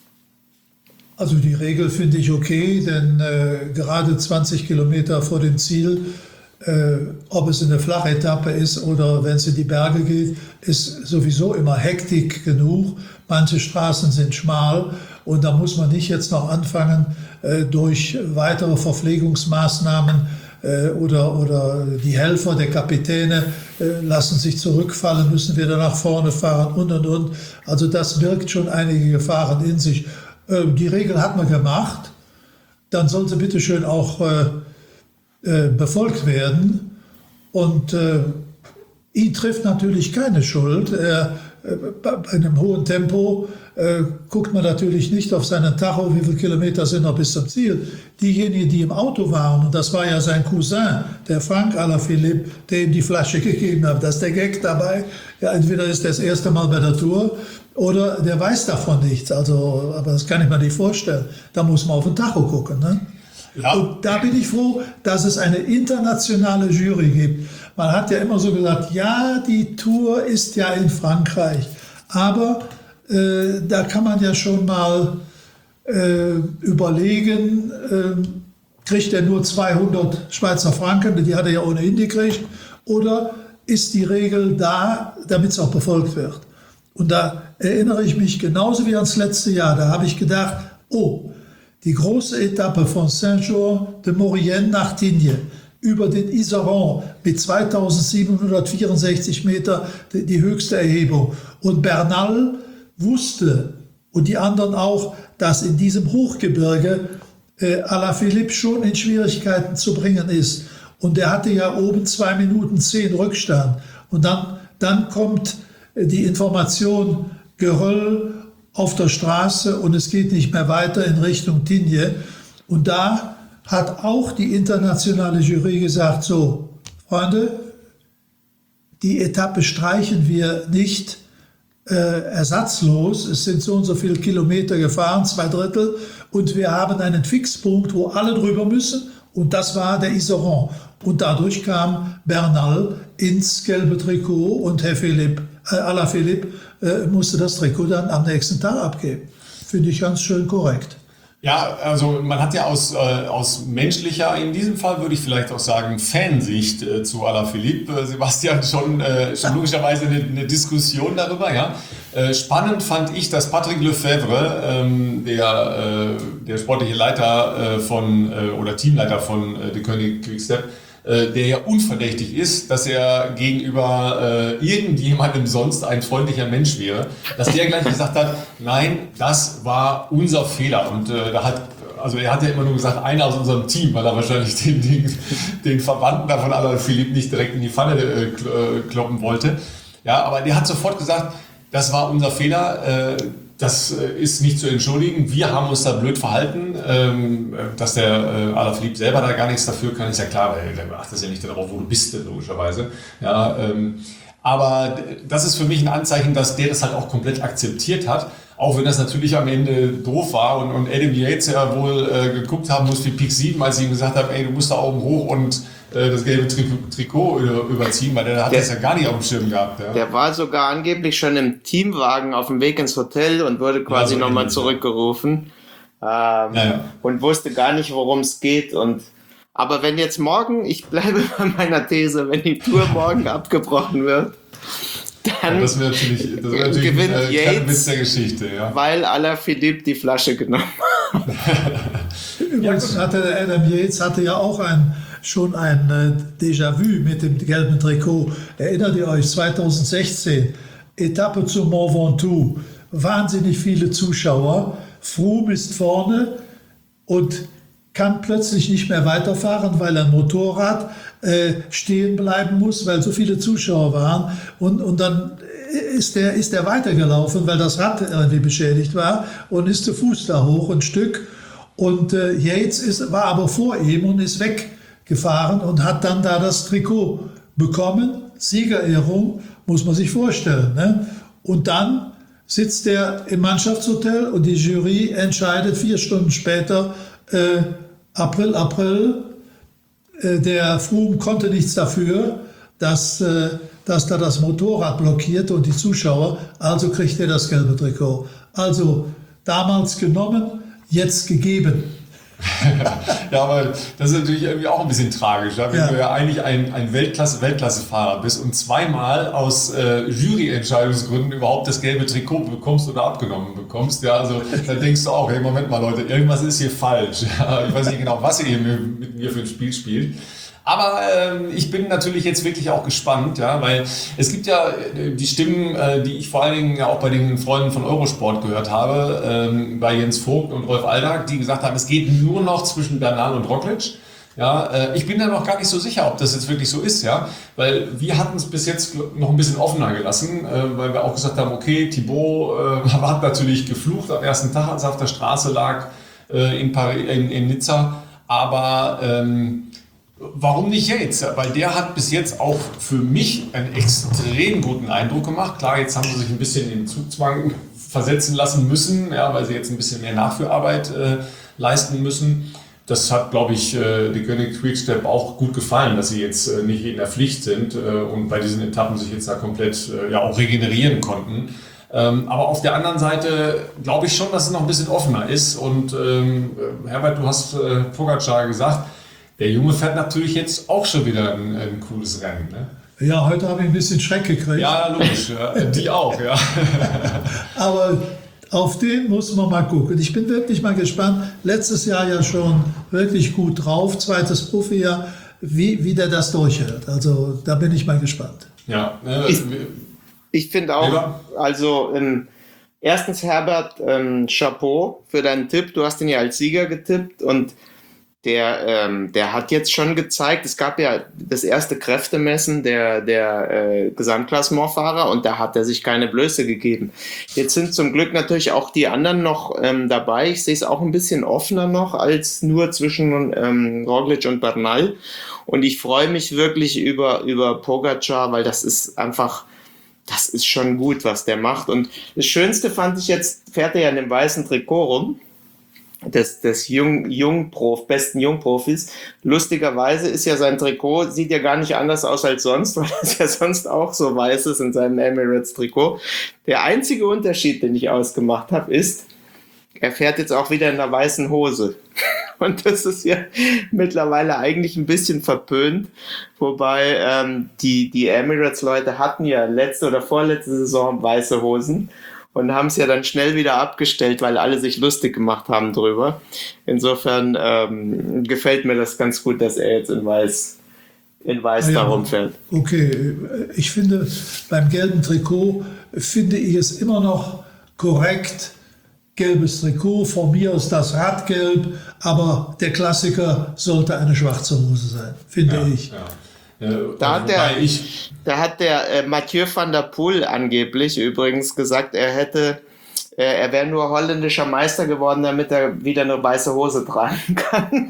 Also die Regel finde ich okay, denn äh, gerade zwanzig Kilometer vor dem Ziel, Äh, ob es eine Flachetappe ist oder wenn es in die Berge geht, ist sowieso immer Hektik genug. Manche Straßen sind schmal und da muss man nicht jetzt noch anfangen, äh, durch weitere Verpflegungsmaßnahmen äh, oder, oder die Helfer der Kapitäne äh, lassen sich zurückfallen, müssen wieder nach vorne fahren und und und. Also das birgt schon einige Gefahren in sich. Äh, die Regel hat man gemacht, dann sollte bitte schön auch äh, befolgt werden und äh, ihn trifft natürlich keine Schuld. Er, äh, bei einem hohen Tempo äh, guckt man natürlich nicht auf seinen Tacho, wie viele Kilometer sind noch bis zum Ziel. Diejenigen, die im Auto waren, und das war ja sein Cousin, der Frank Alaphilippe, der ihm die Flasche gegeben hat, das ist der Gag dabei. Ja, entweder ist er das erste Mal bei der Tour oder der weiß davon nichts. Also, aber das kann ich mir nicht vorstellen. Da muss man auf den Tacho gucken, ne? Ja. Und da bin ich froh, dass es eine internationale Jury gibt. Man hat ja immer so gesagt, ja, die Tour ist ja in Frankreich. Aber äh, da kann man ja schon mal äh, überlegen, äh, kriegt er nur zweihundert Schweizer Franken, die hat er ja ohnehin gekriegt, oder ist die Regel da, damit es auch befolgt wird? Und da erinnere ich mich genauso wie ans letzte Jahr. Da habe ich gedacht, oh, die große Etappe von Saint-Jean-de-Maurienne nach Tignes über den Iseron mit zweitausendsiebenhundertvierundsechzig Meter, die, die höchste Erhebung. Und Bernal wusste, und die anderen auch, dass in diesem Hochgebirge äh, Alaphilippe schon in Schwierigkeiten zu bringen ist. Und er hatte ja oben zwei Minuten zehn Rückstand. Und dann, dann kommt äh, die Information, Geröll auf der Straße und es geht nicht mehr weiter in Richtung Tignes. Und da hat auch die internationale Jury gesagt, so, Freunde, die Etappe streichen wir nicht äh, ersatzlos. Es sind so und so viele Kilometer gefahren, zwei Drittel, und wir haben einen Fixpunkt, wo alle drüber müssen, und das war der Iseron. Und dadurch kam Bernal ins gelbe Trikot und Herr Philipp, äh, Alaphilippe äh, musste das Trikot dann am nächsten Tag abgeben. Finde ich ganz schön korrekt. Ja, also man hat ja aus, äh, aus menschlicher, in diesem Fall würde ich vielleicht auch sagen, Fansicht äh, zu Alaphilippe, äh, Sebastian, schon, äh, schon logischerweise eine, eine Diskussion darüber. Ja. Äh, spannend fand ich, dass Patrick Lefebvre, ähm, der, äh, der sportliche Leiter äh, von, äh, oder Teamleiter von äh, De Koning Quick-Step, äh, der ja unverdächtig ist, dass er gegenüber äh, irgendjemandem sonst ein freundlicher Mensch wäre, dass der gleich gesagt hat, nein, das war unser Fehler. Und äh, da hat, also er hat ja immer nur gesagt, einer aus unserem Team, weil er wahrscheinlich den, den, den Verwandten davon Alaphilippe nicht direkt in die Pfanne äh, kloppen wollte. Ja, aber der hat sofort gesagt, das war unser Fehler. Äh, das ist nicht zu entschuldigen. Wir haben uns da blöd verhalten. Ähm, dass der äh, Alaphilippe selber da gar nichts dafür kann, ist ja klar, weil der achtet ja nicht darauf, wo du bist, logischerweise. Ja, ähm, aber das ist für mich ein Anzeichen, dass der das halt auch komplett akzeptiert hat. Auch wenn das natürlich am Ende doof war und, und Adam Yates ja wohl äh, geguckt haben muss wie Pick sieben, als ich ihm gesagt habe, ey, du musst da oben hoch und äh, das gelbe Tri- Trikot überziehen, weil der hat der, das ja gar nicht auf dem Schirm gehabt. Ja. Der war sogar angeblich schon im Teamwagen auf dem Weg ins Hotel und wurde quasi ja, so nochmal zurückgerufen. Ähm, ja, ja. Und wusste gar nicht, worum es geht. Und aber wenn jetzt morgen, ich bleibe bei meiner These, wenn die Tour morgen abgebrochen wird, dann ja, das wäre natürlich, das wär natürlich gewinnt ein äh, Yates, der Geschichte, ja. Weil Alaphilippe die Flasche genommen hat. Übrigens hatte Adam Yates hatte ja auch ein, schon ein äh, Déjà-vu mit dem gelben Trikot. Erinnert ihr euch, zwanzig sechzehn, Etappe zum Mont Ventoux, wahnsinnig viele Zuschauer, Froome ist vorne und kann plötzlich nicht mehr weiterfahren, weil ein Motorrad äh, stehen bleiben muss, weil so viele Zuschauer waren. Und, und dann ist der, ist der weitergelaufen, weil das Rad irgendwie beschädigt war und ist zu Fuß da hoch ein Stück. Und äh, Yates ist, war aber vor ihm und ist weggefahren und hat dann da das Trikot bekommen. Siegerehrung, muss man sich vorstellen. Ne? Und dann sitzt er im Mannschaftshotel und die Jury entscheidet vier Stunden später, äh, April, April, äh, der Froome konnte nichts dafür, dass, äh, dass da das Motorrad blockiert und die Zuschauer, also kriegt er das gelbe Trikot. Also damals genommen, jetzt gegeben. Ja, aber das ist natürlich irgendwie auch ein bisschen tragisch, ja? Wenn ja. du ja eigentlich ein, ein Weltklasse, Weltklasse-Fahrer bist und zweimal aus äh, Jury-Entscheidungsgründen überhaupt das gelbe Trikot bekommst oder abgenommen bekommst. Ja, also dann denkst du auch, hey, Moment mal Leute, irgendwas ist hier falsch. Ja, ich weiß nicht genau, was ihr hier mit, mit mir für ein Spiel spielt. Aber ähm, ich bin natürlich jetzt wirklich auch gespannt, ja, weil es gibt ja die Stimmen, äh, die ich vor allen Dingen ja auch bei den Freunden von Eurosport gehört habe, ähm, bei Jens Vogt und Rolf Aldag, die gesagt haben, es geht nur noch zwischen Bernal und Roglic. Ja, äh, ich bin da noch gar nicht so sicher, ob das jetzt wirklich so ist, ja, weil wir hatten es bis jetzt noch ein bisschen offener gelassen, äh, weil wir auch gesagt haben, okay, Thibaut äh, hat natürlich geflucht am ersten Tag, als er auf der Straße lag äh, in, Paris, in, in Nizza, aber ähm, warum nicht Yates? Weil der hat bis jetzt auch für mich einen extrem guten Eindruck gemacht. Klar, jetzt haben sie sich ein bisschen in Zugzwang versetzen lassen müssen, ja, weil sie jetzt ein bisschen mehr Nachführarbeit äh, leisten müssen. Das hat, glaube ich, äh, die Koenig Quickstep auch gut gefallen, dass sie jetzt äh, nicht in der Pflicht sind äh, und bei diesen Etappen sich jetzt da komplett äh, ja auch regenerieren konnten. Ähm, aber auf der anderen Seite glaube ich schon, dass es noch ein bisschen offener ist. Und ähm, Herbert, du hast äh, Pogačar gesagt, der Junge fährt natürlich jetzt auch schon wieder ein, ein cooles Rennen. Ne? Ja, heute habe ich ein bisschen Schreck gekriegt. Ja, logisch. Ja. Die auch, ja. Aber auf den muss man mal gucken. Ich bin wirklich mal gespannt. Letztes Jahr ja schon wirklich gut drauf. Zweites Profijahr, wie, wie der das durchhält. Also da bin ich mal gespannt. Ja. Äh, ich ich finde auch, ja. also ähm, erstens Herbert, ähm, Chapeau für deinen Tipp. Du hast ihn ja als Sieger getippt und Der, ähm, der hat jetzt schon gezeigt, es gab ja das erste Kräftemessen der, der äh, Gesamtklassementfahrer und da hat er sich keine Blöße gegeben. Jetzt sind zum Glück natürlich auch die anderen noch ähm, dabei. Ich sehe es auch ein bisschen offener noch als nur zwischen ähm, Roglic und Bernal. Und ich freue mich wirklich über, über Pogačar, weil das ist einfach, das ist schon gut, was der macht. Und das Schönste fand ich jetzt, fährt er ja in dem weißen Trikot rum. des, des Jung, Jungprof, besten Jungprofis. Lustigerweise ist ja sein Trikot, sieht ja gar nicht anders aus als sonst, weil es ja sonst auch so weiß ist in seinem Emirates-Trikot. Der einzige Unterschied, den ich ausgemacht habe, ist, er fährt jetzt auch wieder in einer weißen Hose. Und das ist ja mittlerweile eigentlich ein bisschen verpönt. Wobei ähm, die, die Emirates-Leute hatten ja letzte oder vorletzte Saison weiße Hosen und haben es ja dann schnell wieder abgestellt, weil alle sich lustig gemacht haben drüber. Insofern ähm, gefällt mir das ganz gut, dass er jetzt in weiß, in weiß ja, da rumfährt. Okay, ich finde, beim gelben Trikot finde ich es immer noch korrekt. Gelbes Trikot, von mir aus das Radgelb, aber der Klassiker sollte eine schwarze Hose sein, finde ja, ich. Ja. Äh, da, hat der, ich, da hat der äh, Mathieu van der Poel angeblich übrigens gesagt, er hätte äh, er wäre nur holländischer Meister geworden, damit er wieder eine weiße Hose tragen kann.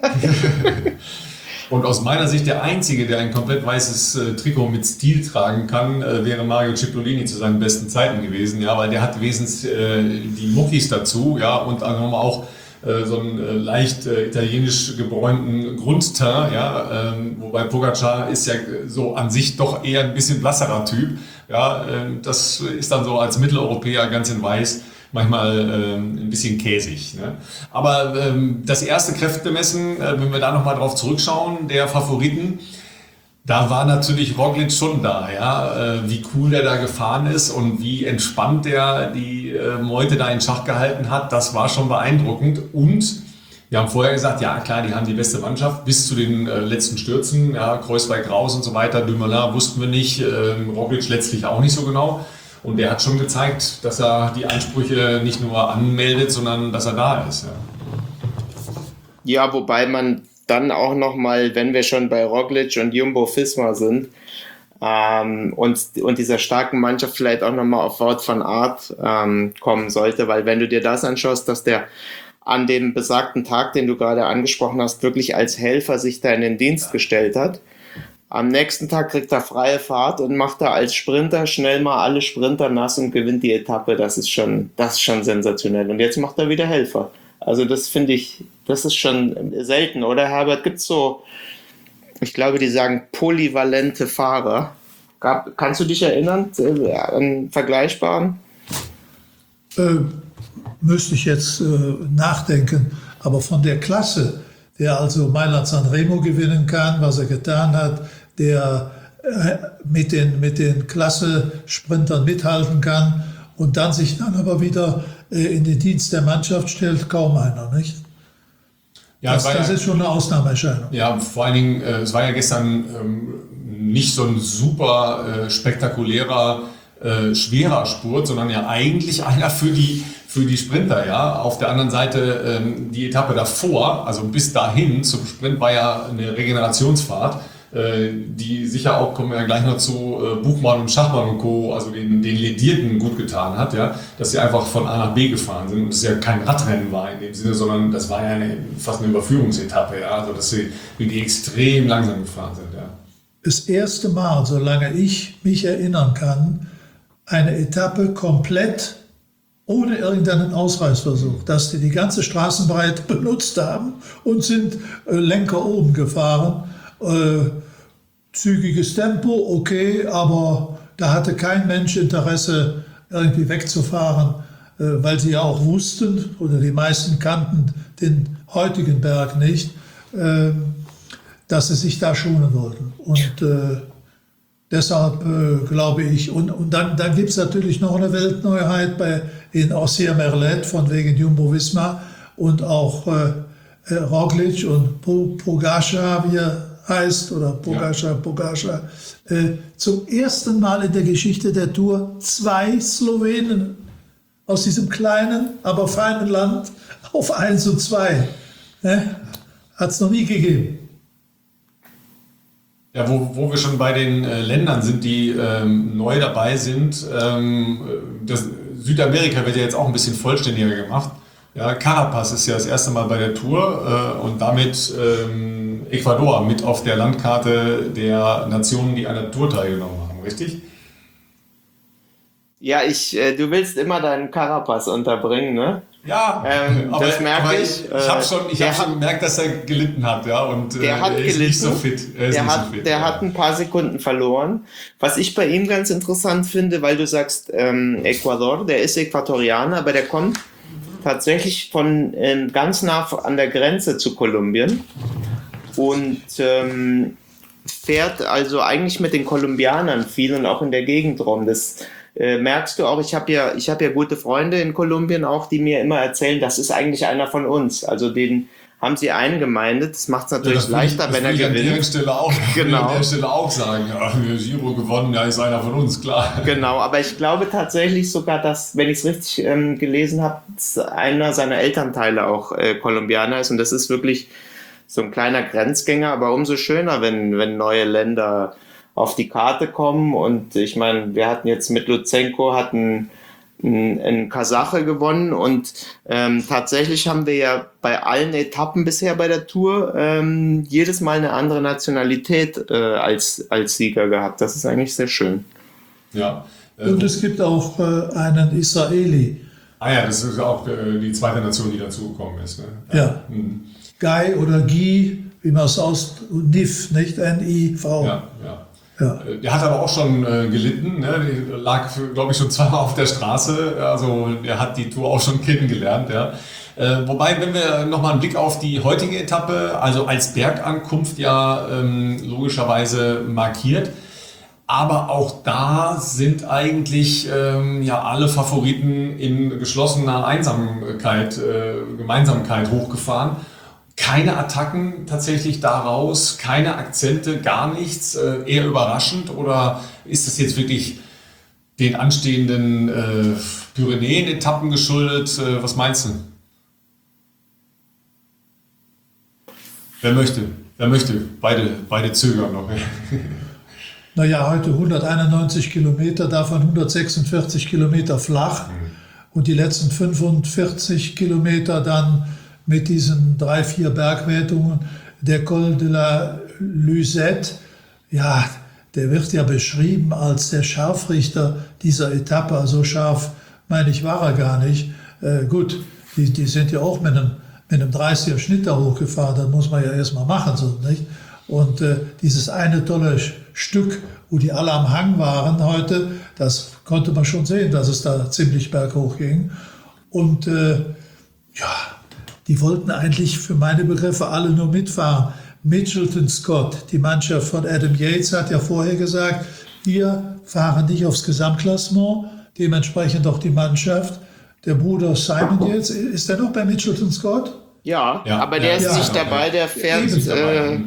Und aus meiner Sicht der Einzige, der ein komplett weißes äh, Trikot mit Stil tragen kann, äh, wäre Mario Cipollini zu seinen besten Zeiten gewesen, ja, weil der hat wesentlich äh, die Muckis dazu, ja, und dann haben wir auch äh, so einen äh, leicht äh, italienisch gebräunten Grundteint, ja, ähm, wobei Pogacar ist ja so an sich doch eher ein bisschen blasserer Typ, ja, äh, das ist dann so als Mitteleuropäer ganz in weiß manchmal ähm, ein bisschen käsig. Ne? Aber ähm, das erste Kräftemessen, äh, wenn wir da nochmal drauf zurückschauen, der Favoriten, da war natürlich Roglic schon da, ja, äh, wie cool der da gefahren ist und wie entspannt der die äh, Meute da in Schach gehalten hat, das war schon beeindruckend. Und wir haben vorher gesagt, ja klar, die haben die beste Mannschaft bis zu den äh, letzten Stürzen, ja, Kreuzberg-Raus und so weiter, Dumoulin wussten wir nicht, äh, Roglic letztlich auch nicht so genau. Und er hat schon gezeigt, dass er die Einsprüche nicht nur anmeldet, sondern dass er da ist. Ja, ja, wobei man dann auch nochmal, wenn wir schon bei Roglic und Jumbo-Visma sind ähm, und, und dieser starken Mannschaft vielleicht auch nochmal auf Wout van Aert ähm, kommen sollte, weil wenn du dir das anschaust, dass der an dem besagten Tag, den du gerade angesprochen hast, wirklich als Helfer sich da in den Dienst gestellt hat. Am nächsten Tag kriegt er freie Fahrt und macht da als Sprinter schnell mal alle Sprinter nass und gewinnt die Etappe. Das ist schon, das ist schon sensationell. Und jetzt macht er wieder Helfer. Also das finde ich, das ist schon selten, oder Herbert? Gibt es so, ich glaube, die sagen polyvalente Fahrer. Gab, kannst du dich erinnern äh, an vergleichbaren? Äh, müsste ich jetzt äh, nachdenken. Aber von der Klasse, der also Mailand-San Remo gewinnen kann, was er getan hat, der äh, mit den, mit den Klasse-Sprintern mithalten kann und dann sich dann aber wieder äh, in den Dienst der Mannschaft stellt, kaum einer, nicht? ja, das das ja, ist schon eine Ausnahmeerscheinung. Ja, vor allen Dingen, äh, es war ja gestern ähm, nicht so ein super äh, spektakulärer, äh, schwerer Spurt, sondern ja eigentlich einer für die für die Sprinter, ja. Auf der anderen Seite ähm, die Etappe davor, also bis dahin zum Sprint, war ja eine Regenerationsfahrt, äh, die sicher auch, kommen wir ja gleich noch zu, äh, Buchmann und Schachmann und Co., also den, den Ledierten gut getan hat, ja, dass sie einfach von A nach B gefahren sind und es ja kein Radrennen war in dem Sinne, sondern das war ja eine, fast eine Überführungsetappe, ja, also dass sie die extrem langsam gefahren sind, ja. Das erste Mal, solange ich mich erinnern kann, eine Etappe komplett ohne irgendeinen Ausreißversuch, dass die die ganze Straßenbreite benutzt haben und sind äh, Lenker oben gefahren. Äh, zügiges Tempo, okay, aber da hatte kein Mensch Interesse, irgendwie wegzufahren, äh, weil sie ja auch wussten, oder die meisten kannten den heutigen Berg nicht, äh, dass sie sich da schonen wollten. Und äh, deshalb äh, glaube ich, und, und dann, dann gibt es natürlich noch eine Weltneuheit bei, in Ancien Merlet von wegen Jumbo-Visma und auch äh, äh, Roglic und Pogacar, wie er heißt, oder Pogacar, ja. Pogacar. Äh, zum ersten Mal in der Geschichte der Tour zwei Slowenen aus diesem kleinen, aber feinen Land auf eins und zwei. Ne? Hat es noch nie gegeben. Ja, wo, wo wir schon bei den äh, Ländern sind, die ähm, neu dabei sind. Ähm, das, Südamerika wird ja jetzt auch ein bisschen vollständiger gemacht. Ja, Carapaz ist ja das erste Mal bei der Tour äh, und damit ähm, Ecuador mit auf der Landkarte der Nationen, die an der Tour teilgenommen haben, richtig? Ja, ich, äh, du willst immer deinen Carapaz unterbringen, ne? Ja, ähm, aber, das merke aber ich. Ich, ich habe schon, ich hab hat, schon gemerkt, dass er gelitten hat, ja, und der äh, hat er ist gelitten. nicht so fit. Er ist der nicht hat, so fit, der ja. hat ein paar Sekunden verloren. Was ich bei ihm ganz interessant finde, weil du sagst ähm, Ecuador, der ist Äquatorianer, aber der kommt tatsächlich von ähm, ganz nah an der Grenze zu Kolumbien und ähm, fährt also eigentlich mit den Kolumbianern viel und auch in der Gegend rum. Das äh, merkst du auch. Ich habe ja, ich habe ja gute Freunde in Kolumbien auch, die mir immer erzählen, das ist eigentlich einer von uns. Also den haben sie eingemeindet. Das macht es natürlich ja, leichter, ich, wenn er gewinnt. gewinnt. An der Stelle auch, genau. an der Stelle auch sagen, ja, Giro gewonnen, ja, ist einer von uns, klar. Genau, aber ich glaube tatsächlich sogar, dass, wenn ich es richtig ähm, gelesen habe, einer seiner Elternteile auch äh, Kolumbianer ist und das ist wirklich so ein kleiner Grenzgänger, aber umso schöner, wenn, wenn neue Länder auf die Karte kommen und ich meine, wir hatten jetzt mit Lutsenko hatten ein, ein Kasache gewonnen und ähm, tatsächlich haben wir ja bei allen Etappen bisher bei der Tour ähm, jedes Mal eine andere Nationalität äh, als, als Sieger gehabt. Das ist eigentlich sehr schön. Ja. Äh, Und es gibt auch äh, einen Israeli. Ah ja, das ist auch äh, die zweite Nation, die dazugekommen ist. Ne? Ja. Mhm. Guy oder Guy, wie man es aus Nif, nicht N I V. Ja, ja. Ja. Der hat aber auch schon äh, gelitten, ne? Der lag, glaube ich, schon zweimal auf der Straße. Also er hat die Tour auch schon kennengelernt. Ja. Äh, wobei, wenn wir nochmal einen Blick auf die heutige Etappe, also als Bergankunft ja ähm, logischerweise markiert, aber auch da sind eigentlich ähm, ja alle Favoriten in geschlossener Einsamkeit, äh, Gemeinsamkeit hochgefahren. Keine Attacken tatsächlich daraus, keine Akzente, gar nichts, äh, eher überraschend, oder ist das jetzt wirklich den anstehenden äh, Pyrenäen-Etappen geschuldet? Äh, was meinst du? Wer möchte? Wer möchte? Beide, beide zögern noch. Naja, heute hunderteinundneunzig Kilometer, davon hundertsechsundvierzig Kilometer flach, mhm. und die letzten fünfundvierzig Kilometer dann mit diesen drei, vier Bergwertungen. Der Col de la Luzette, ja, der wird ja beschrieben als der Scharfrichter dieser Etappe. So scharf, meine ich, war er gar nicht. Äh, gut, die, die sind ja auch mit einem, mit einem dreißiger Schnitt da hochgefahren, das muss man ja erstmal machen, so, nicht? Und äh, dieses eine tolle Stück, wo die alle am Hang waren heute, das konnte man schon sehen, dass es da ziemlich berghoch ging. Und äh, ja, die wollten eigentlich für meine Begriffe alle nur mitfahren. Mitchelton Scott, die Mannschaft von Adam Yates, hat ja vorher gesagt, wir fahren nicht aufs Gesamtklassement, dementsprechend auch die Mannschaft. Der Bruder Simon jetzt, ist der noch bei Mitchelton Scott? Ja, ja, aber der ja, ist nicht ja, dabei, der fährt, äh,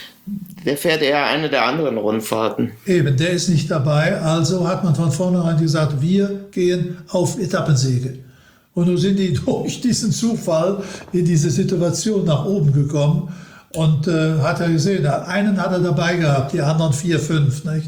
der fährt eher eine der anderen Rundfahrten. Eben, der ist nicht dabei, also hat man von vornherein gesagt, wir gehen auf Etappensiege. Und nun sind die durch diesen Zufall in diese Situation nach oben gekommen und äh, hat er gesehen, einen hat er dabei gehabt, die anderen vier, fünf, nicht?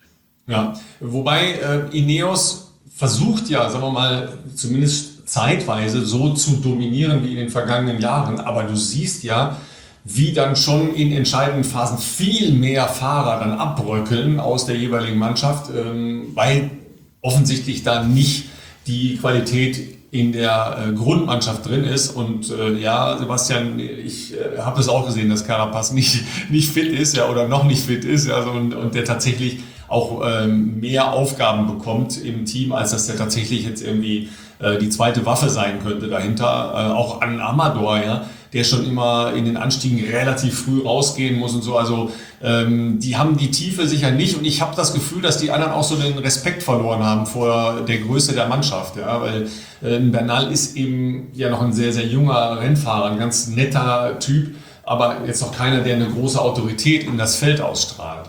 Ja, wobei äh, Ineos versucht ja, sagen wir mal, zumindest zeitweise so zu dominieren wie in den vergangenen Jahren, aber du siehst ja, wie dann schon in entscheidenden Phasen viel mehr Fahrer dann abbröckeln aus der jeweiligen Mannschaft, ähm, weil offensichtlich da nicht die Qualität in der äh, Grundmannschaft drin ist. Und äh, ja, Sebastian, ich äh, habe das auch gesehen, dass Carapaz nicht, nicht fit ist, ja, oder noch nicht fit ist, also, und, und der tatsächlich auch ähm, mehr Aufgaben bekommt im Team, als dass der tatsächlich jetzt irgendwie äh, die zweite Waffe sein könnte dahinter. Äh, auch an Amador, ja, der schon immer in den Anstiegen relativ früh rausgehen muss und so. Also ähm, die haben die Tiefe sicher nicht, und ich habe das Gefühl, dass die anderen auch so den Respekt verloren haben vor der Größe der Mannschaft, ja, weil äh, Bernal ist eben ja noch ein sehr, sehr junger Rennfahrer, ein ganz netter Typ, aber jetzt noch keiner, der eine große Autorität in das Feld ausstrahlt.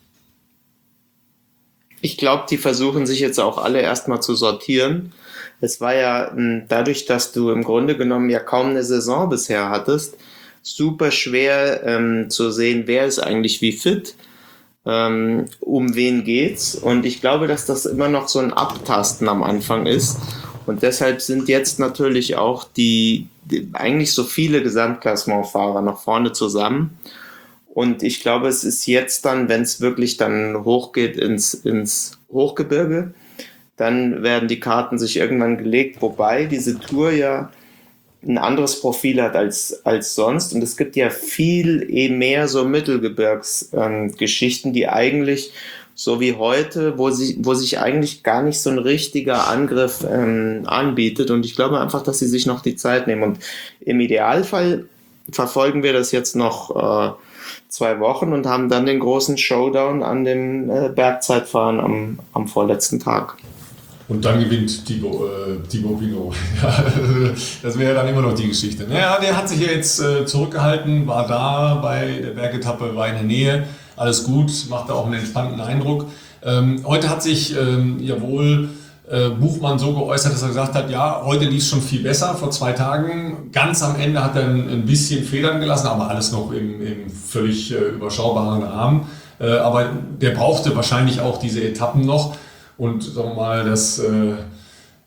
Ich glaube, die versuchen sich jetzt auch alle erstmal zu sortieren. Es war ja dadurch, dass du im Grunde genommen ja kaum eine Saison bisher hattest, super schwer ähm, zu sehen, wer ist eigentlich wie fit, ähm, um wen geht's. Und ich glaube, dass das immer noch so ein Abtasten am Anfang ist. Und deshalb sind jetzt natürlich auch die, die eigentlich so viele Gesamtklassementfahrer nach vorne zusammen. Und ich glaube, es ist jetzt dann, wenn es wirklich dann hochgeht ins, ins Hochgebirge, dann werden die Karten sich irgendwann gelegt, wobei diese Tour ja ein anderes Profil hat als, als sonst. Und es gibt ja viel eh mehr so Mittelgebirgsgeschichten, ähm, die eigentlich, so wie heute, wo, sie, wo sich eigentlich gar nicht so ein richtiger Angriff ähm, anbietet. Und ich glaube einfach, dass sie sich noch die Zeit nehmen. Und im Idealfall verfolgen wir das jetzt noch äh, zwei Wochen und haben dann den großen Showdown an dem äh, Bergzeitfahren am, am vorletzten Tag. Und dann gewinnt Thibaut, äh, Thibaut Pinot. Ja, das wäre dann immer noch die Geschichte. Naja, der hat sich ja jetzt äh, zurückgehalten, war da bei der Bergetappe, war in der Nähe. Alles gut, machte auch einen entspannten Eindruck. Ähm, heute hat sich ähm, ja wohl äh, Buchmann so geäußert, dass er gesagt hat, ja, heute lief es schon viel besser, vor zwei Tagen. Ganz am Ende hat er ein, ein bisschen Federn gelassen, aber alles noch im, im völlig äh, überschaubaren Rahmen. Äh, aber der brauchte wahrscheinlich auch diese Etappen noch. Und sagen wir mal, das äh,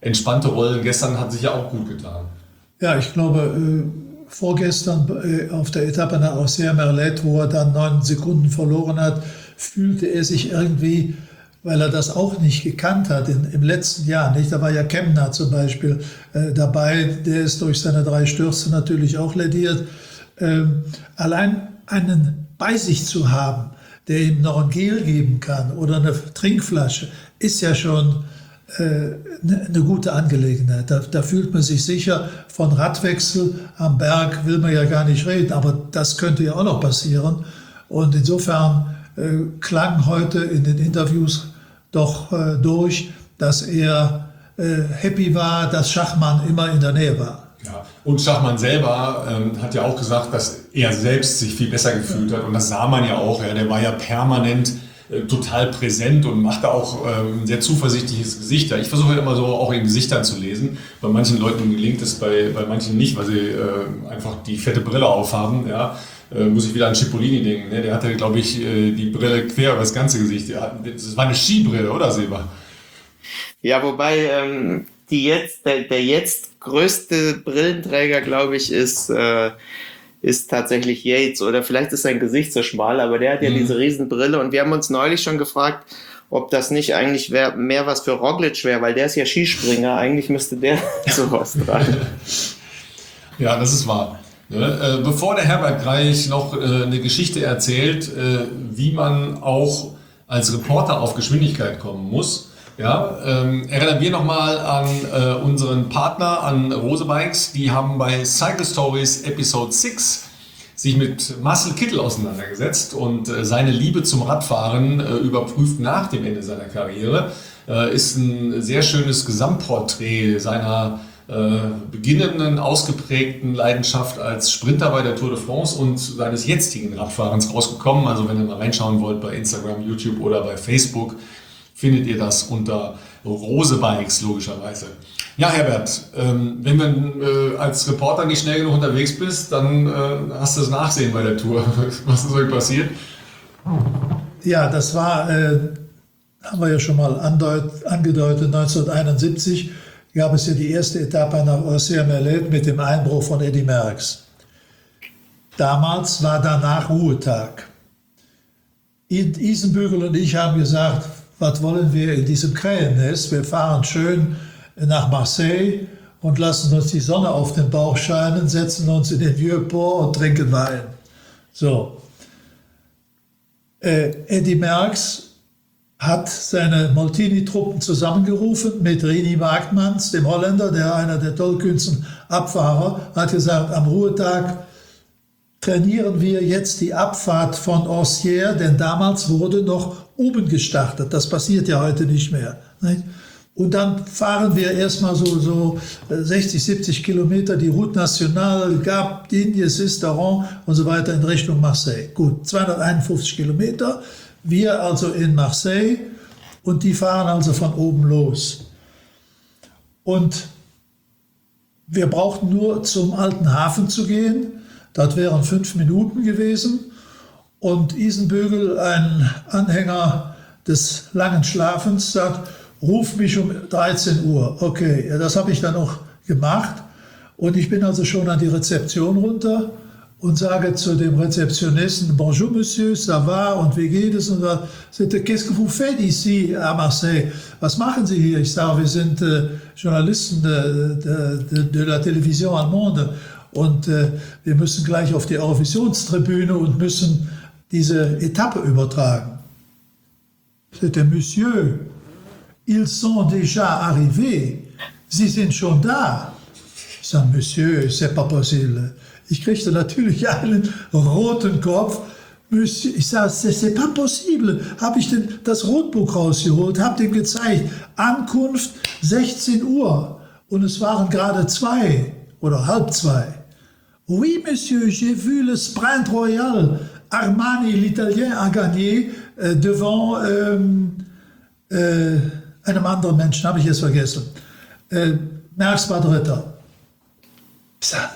entspannte Rollen. Gestern hat sich ja auch gut getan. Ja, ich glaube, äh, vorgestern äh, auf der Etappe nach Auxerre-Merlet, wo er dann neun Sekunden verloren hat, fühlte er sich irgendwie, weil er das auch nicht gekannt hat in, im letzten Jahr. Nicht? Da war ja Kemna zum Beispiel äh, dabei, der ist durch seine drei Stürze natürlich auch lädiert. Ähm, allein einen bei sich zu haben, der ihm noch ein Gel geben kann oder eine Trinkflasche, ist ja schon eine äh, ne gute Angelegenheit. Da, da fühlt man sich sicher. Von Radwechsel am Berg will man ja gar nicht reden, aber das könnte ja auch noch passieren. Und insofern äh, klang heute in den Interviews doch äh, durch, dass er äh, happy war, dass Schachmann immer in der Nähe war. Ja, und Schachmann selber ähm, hat ja auch gesagt, dass er selbst sich viel besser gefühlt hat. Und das sah man ja auch. Ja, der war ja permanent äh, total präsent und machte auch ähm, ein sehr zuversichtliches Gesicht. Ja, ich versuche ja immer so auch in Gesichtern zu lesen. Bei manchen Leuten gelingt es, bei, bei manchen nicht, weil sie äh, einfach die fette Brille aufhaben. Ja. Äh, muss ich wieder an Cipollini denken. Ne? Der hatte, glaube ich, äh, die Brille quer über das ganze Gesicht. Hat, das war eine Skibrille, oder Seba? Ja, wobei ähm, die jetzt, der, der jetzt größte Brillenträger, glaube ich, ist, äh, ist tatsächlich Yates. Oder vielleicht ist sein Gesicht so schmal, aber der hat ja mhm. diese Riesenbrille. Und wir haben uns neulich schon gefragt, ob das nicht eigentlich wär, mehr was für Roglic wäre, weil der ist ja Skispringer. Eigentlich müsste der sowas tragen. Ja, das ist wahr. Ja, äh, bevor der Herbert Greich noch äh, eine Geschichte erzählt, äh, wie man auch als Reporter auf Geschwindigkeit kommen muss, ja, ähm, erinnern wir nochmal an äh, unseren Partner, an Rose Bikes. Die haben bei Cycle Stories Episode sechs sich mit Marcel Kittel auseinandergesetzt und äh, seine Liebe zum Radfahren äh, überprüft nach dem Ende seiner Karriere. Äh, ist ein sehr schönes Gesamtporträt seiner äh, beginnenden, ausgeprägten Leidenschaft als Sprinter bei der Tour de France und seines jetzigen Radfahrens rausgekommen. Also wenn ihr mal reinschauen wollt bei Instagram, YouTube oder bei Facebook, findet ihr das unter Rose Bikes, logischerweise. Ja, Herbert, ähm, wenn du äh, als Reporter nicht schnell genug unterwegs bist, dann äh, hast du das Nachsehen bei der Tour. Was ist euch passiert? Ja, das war, äh, haben wir ja schon mal andeut, angedeutet, neunzehnhunderteinundsiebzig gab es ja die erste Etappe nach Auxerre-Merlet mit dem Einbruch von Eddy Merckx. Damals war danach Ruhetag. Isenbügel und ich haben gesagt, was wollen wir in diesem Krähennest? Wir fahren schön nach Marseille und lassen uns die Sonne auf den Bauch scheinen, setzen uns in den Vieux-Port und trinken Wein. So. Äh, Eddy Merckx hat seine Molteni-Truppen zusammengerufen mit Rini Waagmans, dem Holländer, der einer der tollkühnsten Abfahrer, hat gesagt, am Ruhetag trainieren wir jetzt die Abfahrt von Auxerre, denn damals wurde noch oben gestartet. Das passiert ja heute nicht mehr. Nicht? Und dann fahren wir erstmal so, so sechzig, siebzig Kilometer die Route Nationale, Gap, Digne, Sisteron und so weiter in Richtung Marseille. Gut, zweihunderteinundfünfzig Kilometer. Wir also in Marseille und die fahren also von oben los. Und wir brauchten nur zum alten Hafen zu gehen. Das wären fünf Minuten gewesen. Und Isenbügel, ein Anhänger des langen Schlafens, sagt, ruf mich um dreizehn Uhr. Okay, ja, das habe ich dann auch gemacht. Und ich bin also schon an die Rezeption runter und sage zu dem Rezeptionisten, Bonjour Monsieur, ça va, und wie geht es? Und er sagte, qu'est-ce que vous faites ici à Marseille? Was machen Sie hier? Ich sage, wir sind äh, Journalisten de, de, de, de la Télévision allemande und äh, wir müssen gleich auf die Eurovisionstribüne und müssen diese Etappe übertragen. Sagte, Monsieur, ils sont déjà arrivés. Sie sind schon da. Ich sage, Monsieur, c'est pas possible. Ich kriegte natürlich einen roten Kopf. Monsieur, ich sage, c'est pas possible. Habe ich den, das Rotbuch rausgeholt, habe dem gezeigt. Ankunft sechzehn Uhr. Und es waren gerade zwei oder halb zwei. Oui, Monsieur, j'ai vu le Sprint Royal. Armani, l'Italien, a gagné euh, devant euh, äh, einem anderen Menschen, habe ich jetzt vergessen. Äh, Merckx war Dritter. Ich sage,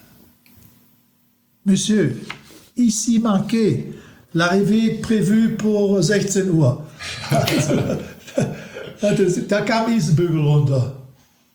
Monsieur, ici manqué, l'arrivée prévue pour sechzehn Uhr. Da kam Isenbügel runter.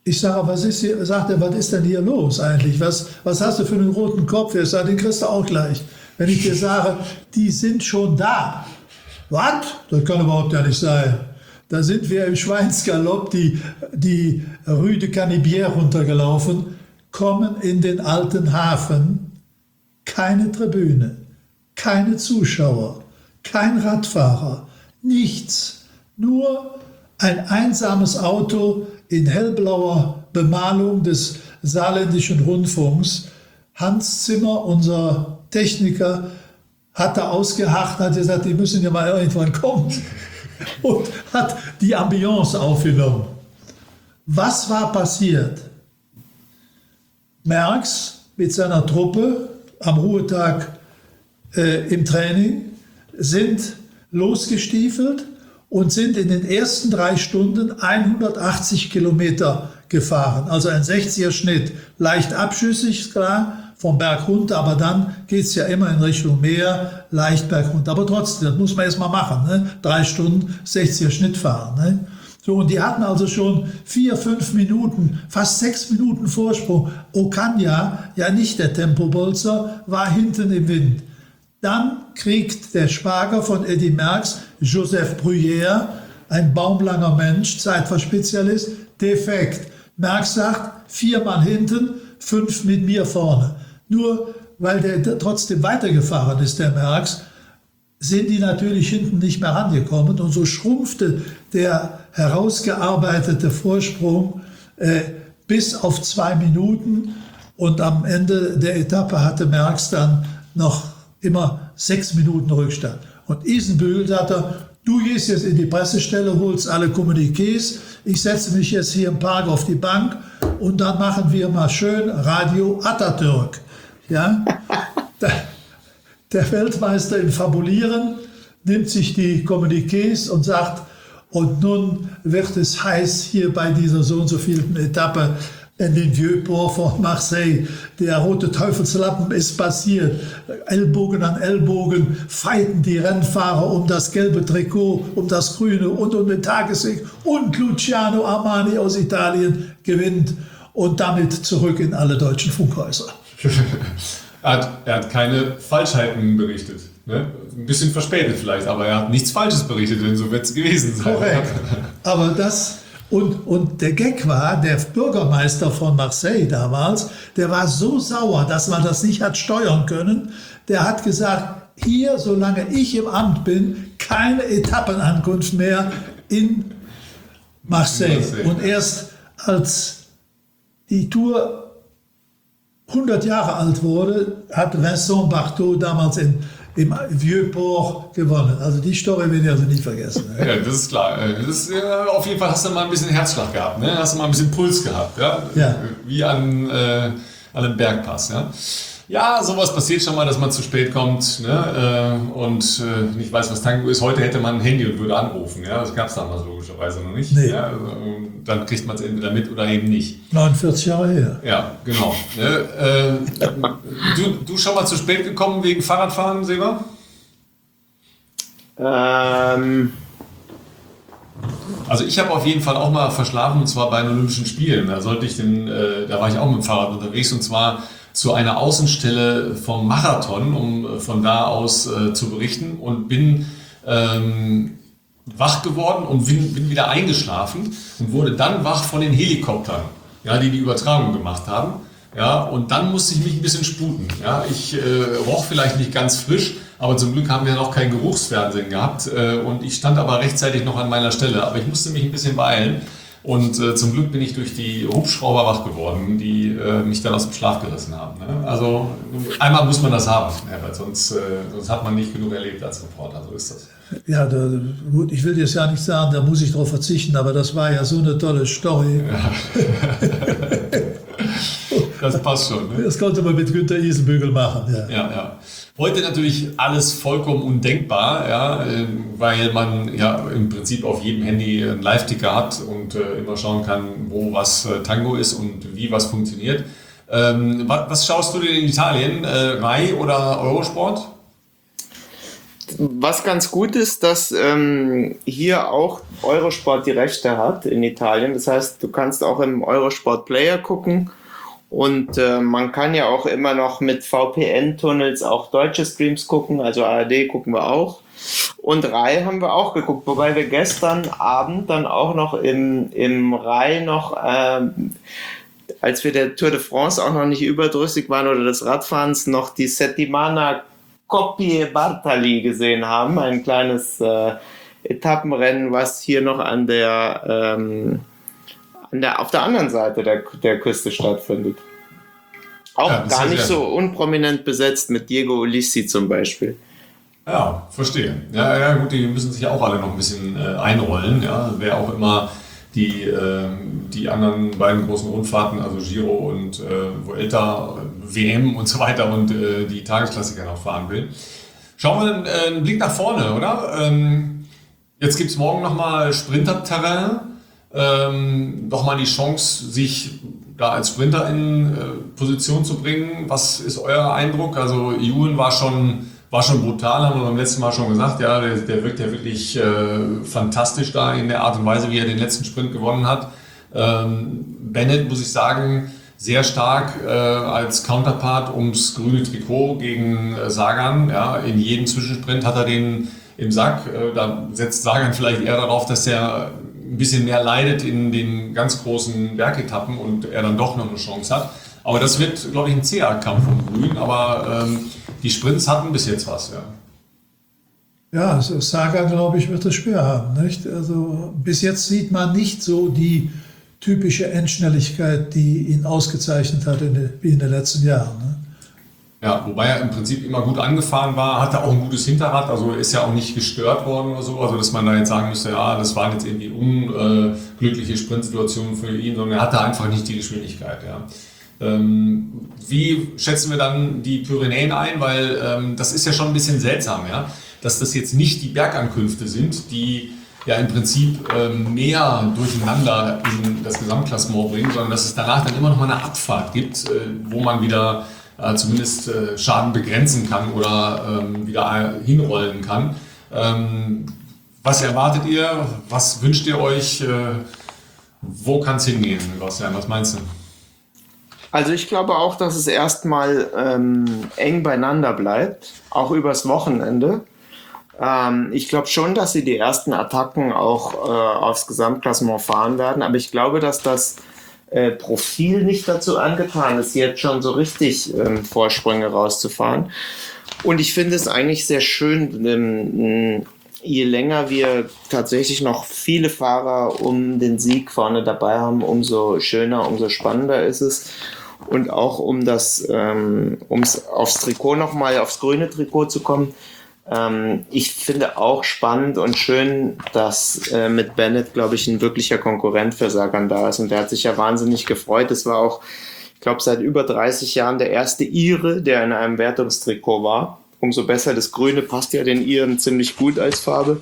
Ich sage, was ist hier, sagt er, was ist denn hier los eigentlich? Was, was hast du für einen roten Kopf? Ich sage, den kriegst du auch gleich. Wenn ich dir sage, die sind schon da. Was? Das kann überhaupt ja nicht sein. Da sind wir im Schweinsgalopp die, die Rue de Canibière runtergelaufen, kommen in den alten Hafen, keine Tribüne, keine Zuschauer, kein Radfahrer, nichts. Nur ein einsames Auto in hellblauer Bemalung des Saarländischen Rundfunks. Hans Zimmer, unser Techniker, hat da ausgeharrt, hat gesagt, die müssen ja mal irgendwann kommen und hat die Ambiance aufgenommen. Was war passiert? Merckx mit seiner Truppe am Ruhetag äh, im Training sind losgestiefelt und sind in den ersten drei Stunden hundertachtzig Kilometer gefahren. Also ein sechziger Schnitt, leicht abschüssig, ist klar, vom Berg runter, aber dann geht es ja immer in Richtung Meer, leicht bergunter. Aber trotzdem, das muss man erst mal machen, ne? Drei Stunden, sechziger Schnitt fahren. Ne? So, und die hatten also schon vier, fünf Minuten, fast sechs Minuten Vorsprung. Ocaña, ja nicht der Tempobolzer, war hinten im Wind. Dann kriegt der Schwager von Eddy Merckx, Joseph Bruyère, ein baumlanger Mensch, Zeitfahrtspezialist, defekt. Merckx sagt, vier Mann hinten, fünf mit mir vorne. Nur weil der trotzdem weitergefahren ist, der Merckx, sind die natürlich hinten nicht mehr rangekommen. Und so schrumpfte der herausgearbeitete Vorsprung äh, bis auf zwei Minuten. Und am Ende der Etappe hatte Merckx dann noch immer sechs Minuten Rückstand. Und Isenbügel sagte, du gehst jetzt in die Pressestelle, holst alle Kommuniqués, ich setze mich jetzt hier im Park auf die Bank und dann machen wir mal schön Radio Atatürk. Ja? Der, der Weltmeister im Fabulieren nimmt sich die Kommuniqués und sagt, und nun wird es heiß hier bei dieser so und so vielten Etappe in den Vieux-Port von Marseille. Der rote Teufelslappen ist passiert. Ellbogen an Ellbogen feiten die Rennfahrer um das gelbe Trikot, um das grüne und um den Tagessieg. Und Luciano Armani aus Italien gewinnt und damit zurück in alle deutschen Funkhäuser. er, hat, er hat keine Falschheiten berichtet. Ne? Ein bisschen verspätet vielleicht, aber er hat nichts Falsches berichtet, denn so wird es gewesen sein. Korrekt. Aber das... Und, und der Gag war, der Bürgermeister von Marseille damals, der war so sauer, dass man das nicht hat steuern können. Der hat gesagt, hier, solange ich im Amt bin, keine Etappenankunft mehr in Marseille. Marseille. Und erst als die Tour hundert Jahre alt wurde, hat Vincent Barteau damals in im Vieux-Port gewonnen. Also die Story will ich also nicht vergessen. Ne? Ja, das ist klar. Das ist, ja, auf jeden Fall hast du mal ein bisschen Herzschlag gehabt, ne? Hast du mal ein bisschen Puls gehabt, ja? Ja. Wie an, äh, an einem Bergpass. Ja? Ja, sowas passiert schon mal, dass man zu spät kommt, ne? äh, und äh, nicht weiß, was Tango ist. Heute hätte man ein Handy und würde anrufen. Ja? Das gab es damals logischerweise noch nicht. Nee. Ja? Also, dann kriegt man es entweder mit oder eben nicht. neunundvierzig Jahre her. Ja, genau. Ne? Äh, du, du schon mal zu spät gekommen wegen Fahrradfahren, Seba? Ähm... Also ich habe auf jeden Fall auch mal verschlafen, und zwar bei den Olympischen Spielen. Da sollte ich den, äh, da war ich auch mit dem Fahrrad unterwegs, und zwar zu einer Außenstelle vom Marathon, um von da aus äh, zu berichten, und bin ähm, wach geworden und bin, bin wieder eingeschlafen und wurde dann wach von den Helikoptern, ja, die die Übertragung gemacht haben. Ja, und dann musste ich mich ein bisschen sputen. Ja, ich äh, roch vielleicht nicht ganz frisch, aber zum Glück haben wir noch kein Geruchsfernsehen gehabt, äh, und ich stand aber rechtzeitig noch an meiner Stelle. Aber ich musste mich ein bisschen beeilen. Und äh, zum Glück bin ich durch die Hubschrauber wach geworden, die äh, mich dann aus dem Schlaf gerissen haben. Ne? Also einmal muss man das haben, ja, weil sonst, äh, sonst hat man nicht genug erlebt als Reporter, so ist das. Ja, da, gut, ich will jetzt ja nicht sagen, da muss ich drauf verzichten, aber das war ja so eine tolle Story. Ja. Das passt schon. Ne? Das konnte man mit Günter Isenbügel machen. Ja. Ja, ja. Heute natürlich alles vollkommen undenkbar, ja, weil man ja im Prinzip auf jedem Handy einen Live-Ticker hat und äh, immer schauen kann, wo was äh, Tango ist und wie was funktioniert. Ähm, was, was schaust du denn in Italien? Äh, Rai oder Eurosport? was ganz gut ist, dass ähm, hier auch Eurosport die Rechte hat in Italien. Das heißt, du kannst auch im Eurosport Player gucken und äh, man kann ja auch immer noch mit V P N-Tunnels auch deutsche Streams gucken, also A R D gucken wir auch. Und Rai haben wir auch geguckt, wobei wir gestern Abend dann auch noch im, im Rai noch, ähm, als wir der Tour de France auch noch nicht überdrüssig waren oder des Radfahrens, noch die Settimana Coppie Bartali gesehen haben, ein kleines äh, Etappenrennen, was hier noch an der, ähm, an der auf der anderen Seite der, der Küste stattfindet. Auch ja, gar nicht so unprominent besetzt mit Diego Ulissi zum Beispiel. Ja, verstehe. Ja, ja, gut, die müssen sich ja auch alle noch ein bisschen äh, einrollen. Ja, wer auch immer die, äh, die anderen beiden großen Rundfahrten, also Giro und äh, Vuelta, W M und so weiter und äh, die Tagesklassiker noch fahren will. Schauen wir äh, einen Blick nach vorne, oder? Ähm, jetzt gibt es morgen nochmal Sprinterterrain. Ähm, nochmal die Chance, sich da als Sprinter in äh, Position zu bringen. Was ist euer Eindruck? Also Ewan war schon... War schon brutal, haben wir beim letzten Mal schon gesagt. Ja, der, der wirkt ja wirklich äh, fantastisch da in der Art und Weise, wie er den letzten Sprint gewonnen hat. Ähm, Bennett, muss ich sagen, sehr stark äh, als Counterpart ums grüne Trikot gegen äh, Sagan. Ja, in jedem Zwischensprint hat er den im Sack. Äh, da setzt Sagan vielleicht eher darauf, dass er ein bisschen mehr leidet in den ganz großen Bergetappen und er dann doch noch eine Chance hat. Aber das wird, glaube ich, ein zäher Kampf um Grün. Aber ähm, die Sprints hatten bis jetzt was, ja. Ja, also Sagan, glaube ich, wird es schwer haben, nicht? Also bis jetzt sieht man nicht so die typische Endschnelligkeit, die ihn ausgezeichnet hat in de, wie in den letzten Jahren. Ne? Ja, wobei er im Prinzip immer gut angefahren war, hatte auch ein gutes Hinterrad, also ist ja auch nicht gestört worden oder so, also dass man da jetzt sagen müsste, ja, das waren jetzt irgendwie unglückliche Sprintsituationen für ihn, sondern er hatte einfach nicht die Geschwindigkeit, ja. Ähm, wie schätzen wir dann die Pyrenäen ein? Weil ähm, das ist ja schon ein bisschen seltsam, ja? Dass das jetzt nicht die Bergankünfte sind, die ja im Prinzip ähm, mehr durcheinander in das Gesamtklassement bringen, sondern dass es danach dann immer noch mal eine Abfahrt gibt, äh, wo man wieder äh, zumindest äh, Schaden begrenzen kann oder ähm, wieder hinrollen kann. Ähm, was erwartet ihr? Was wünscht ihr euch? Äh, wo kann es hingehen, Sebastian? Was meinst du? Also ich glaube auch, dass es erstmal ähm, eng beieinander bleibt, auch übers Wochenende. Ähm, ich glaube schon, dass sie die ersten Attacken auch äh, aufs Gesamtklassement fahren werden, aber ich glaube, dass das äh, Profil nicht dazu angetan ist, jetzt schon so richtig ähm, Vorsprünge rauszufahren. Und ich finde es eigentlich sehr schön, ähm, je länger wir tatsächlich noch viele Fahrer um den Sieg vorne dabei haben, umso schöner, umso spannender ist es. Und auch um das, ähm, ums aufs Trikot nochmal, aufs grüne Trikot zu kommen. Ähm, ich finde auch spannend und schön, dass äh, mit Bennett, glaube ich, ein wirklicher Konkurrent für Sagan da ist. Und der hat sich ja wahnsinnig gefreut. Es war auch, ich glaube, seit über dreißig Jahren der erste Ire, der in einem Wertungstrikot war. Umso besser, das Grüne passt ja den Iren ziemlich gut als Farbe.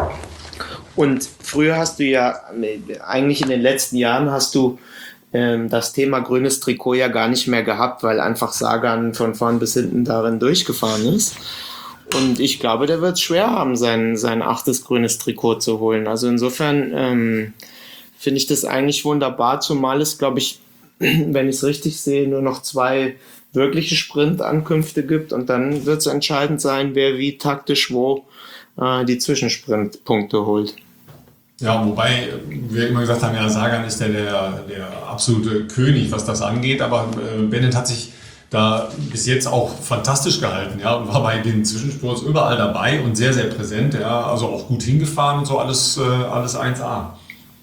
Und früher hast du ja, eigentlich in den letzten Jahren hast du das Thema grünes Trikot ja gar nicht mehr gehabt, weil einfach Sagan von vorn bis hinten darin durchgefahren ist. Und ich glaube, der wird es schwer haben, sein, sein achtes grünes Trikot zu holen. Also insofern ähm, finde ich das eigentlich wunderbar, zumal es, glaube ich, wenn ich es richtig sehe, nur noch zwei wirkliche Sprintankünfte gibt und dann wird es entscheidend sein, wer wie taktisch wo äh, die Zwischensprintpunkte holt. Ja, wobei wir immer gesagt haben, ja, Sagan ist der, der, der absolute König, was das angeht, aber äh, Bennett hat sich da bis jetzt auch fantastisch gehalten, ja, und war bei den Zwischenspurts überall dabei und sehr, sehr präsent, ja, also auch gut hingefahren und so, alles, äh, alles eins A.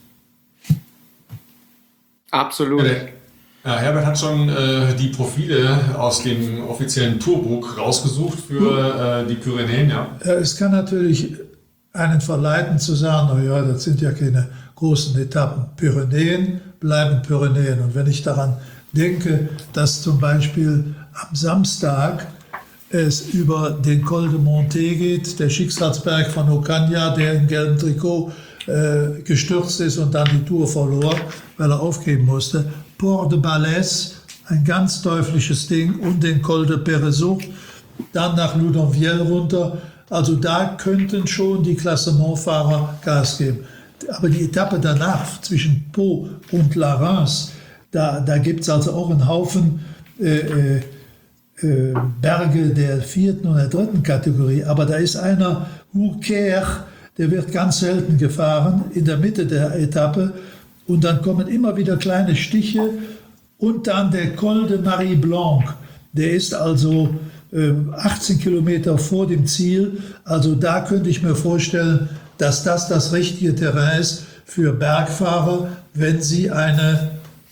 Absolut. Ja, der, ja, Herbert hat schon äh, die Profile aus dem offiziellen Tourbook rausgesucht für äh, die Pyrenäen, ja. Ja, es kann natürlich einen verleiten zu sagen, na ja, das sind ja keine großen Etappen. Pyrenäen bleiben Pyrenäen. Und wenn ich daran denke, dass zum Beispiel am Samstag es über den Col de Monté geht, der Schicksalsberg von Ocaña, der im gelben Trikot äh, gestürzt ist und dann die Tour verlor, weil er aufgeben musste. Port de Balès, ein ganz teuflisches Ding, und den Col de Perezot, dann nach Loudonvielle runter. Also da könnten schon die Klassementfahrer Gas geben. Aber die Etappe danach zwischen Pau und La Reims, da, da gibt es also auch einen Haufen äh, äh, Berge der vierten und der dritten Kategorie. Aber da ist einer, Hourquer, der wird ganz selten gefahren in der Mitte der Etappe. Und dann kommen immer wieder kleine Stiche. Und dann der Col de Marie Blanc. Der ist also äh, achtzehn Kilometer vor dem Ziel. Also da könnte ich mir vorstellen, dass das das richtige Terrain ist für Bergfahrer, wenn sie eine,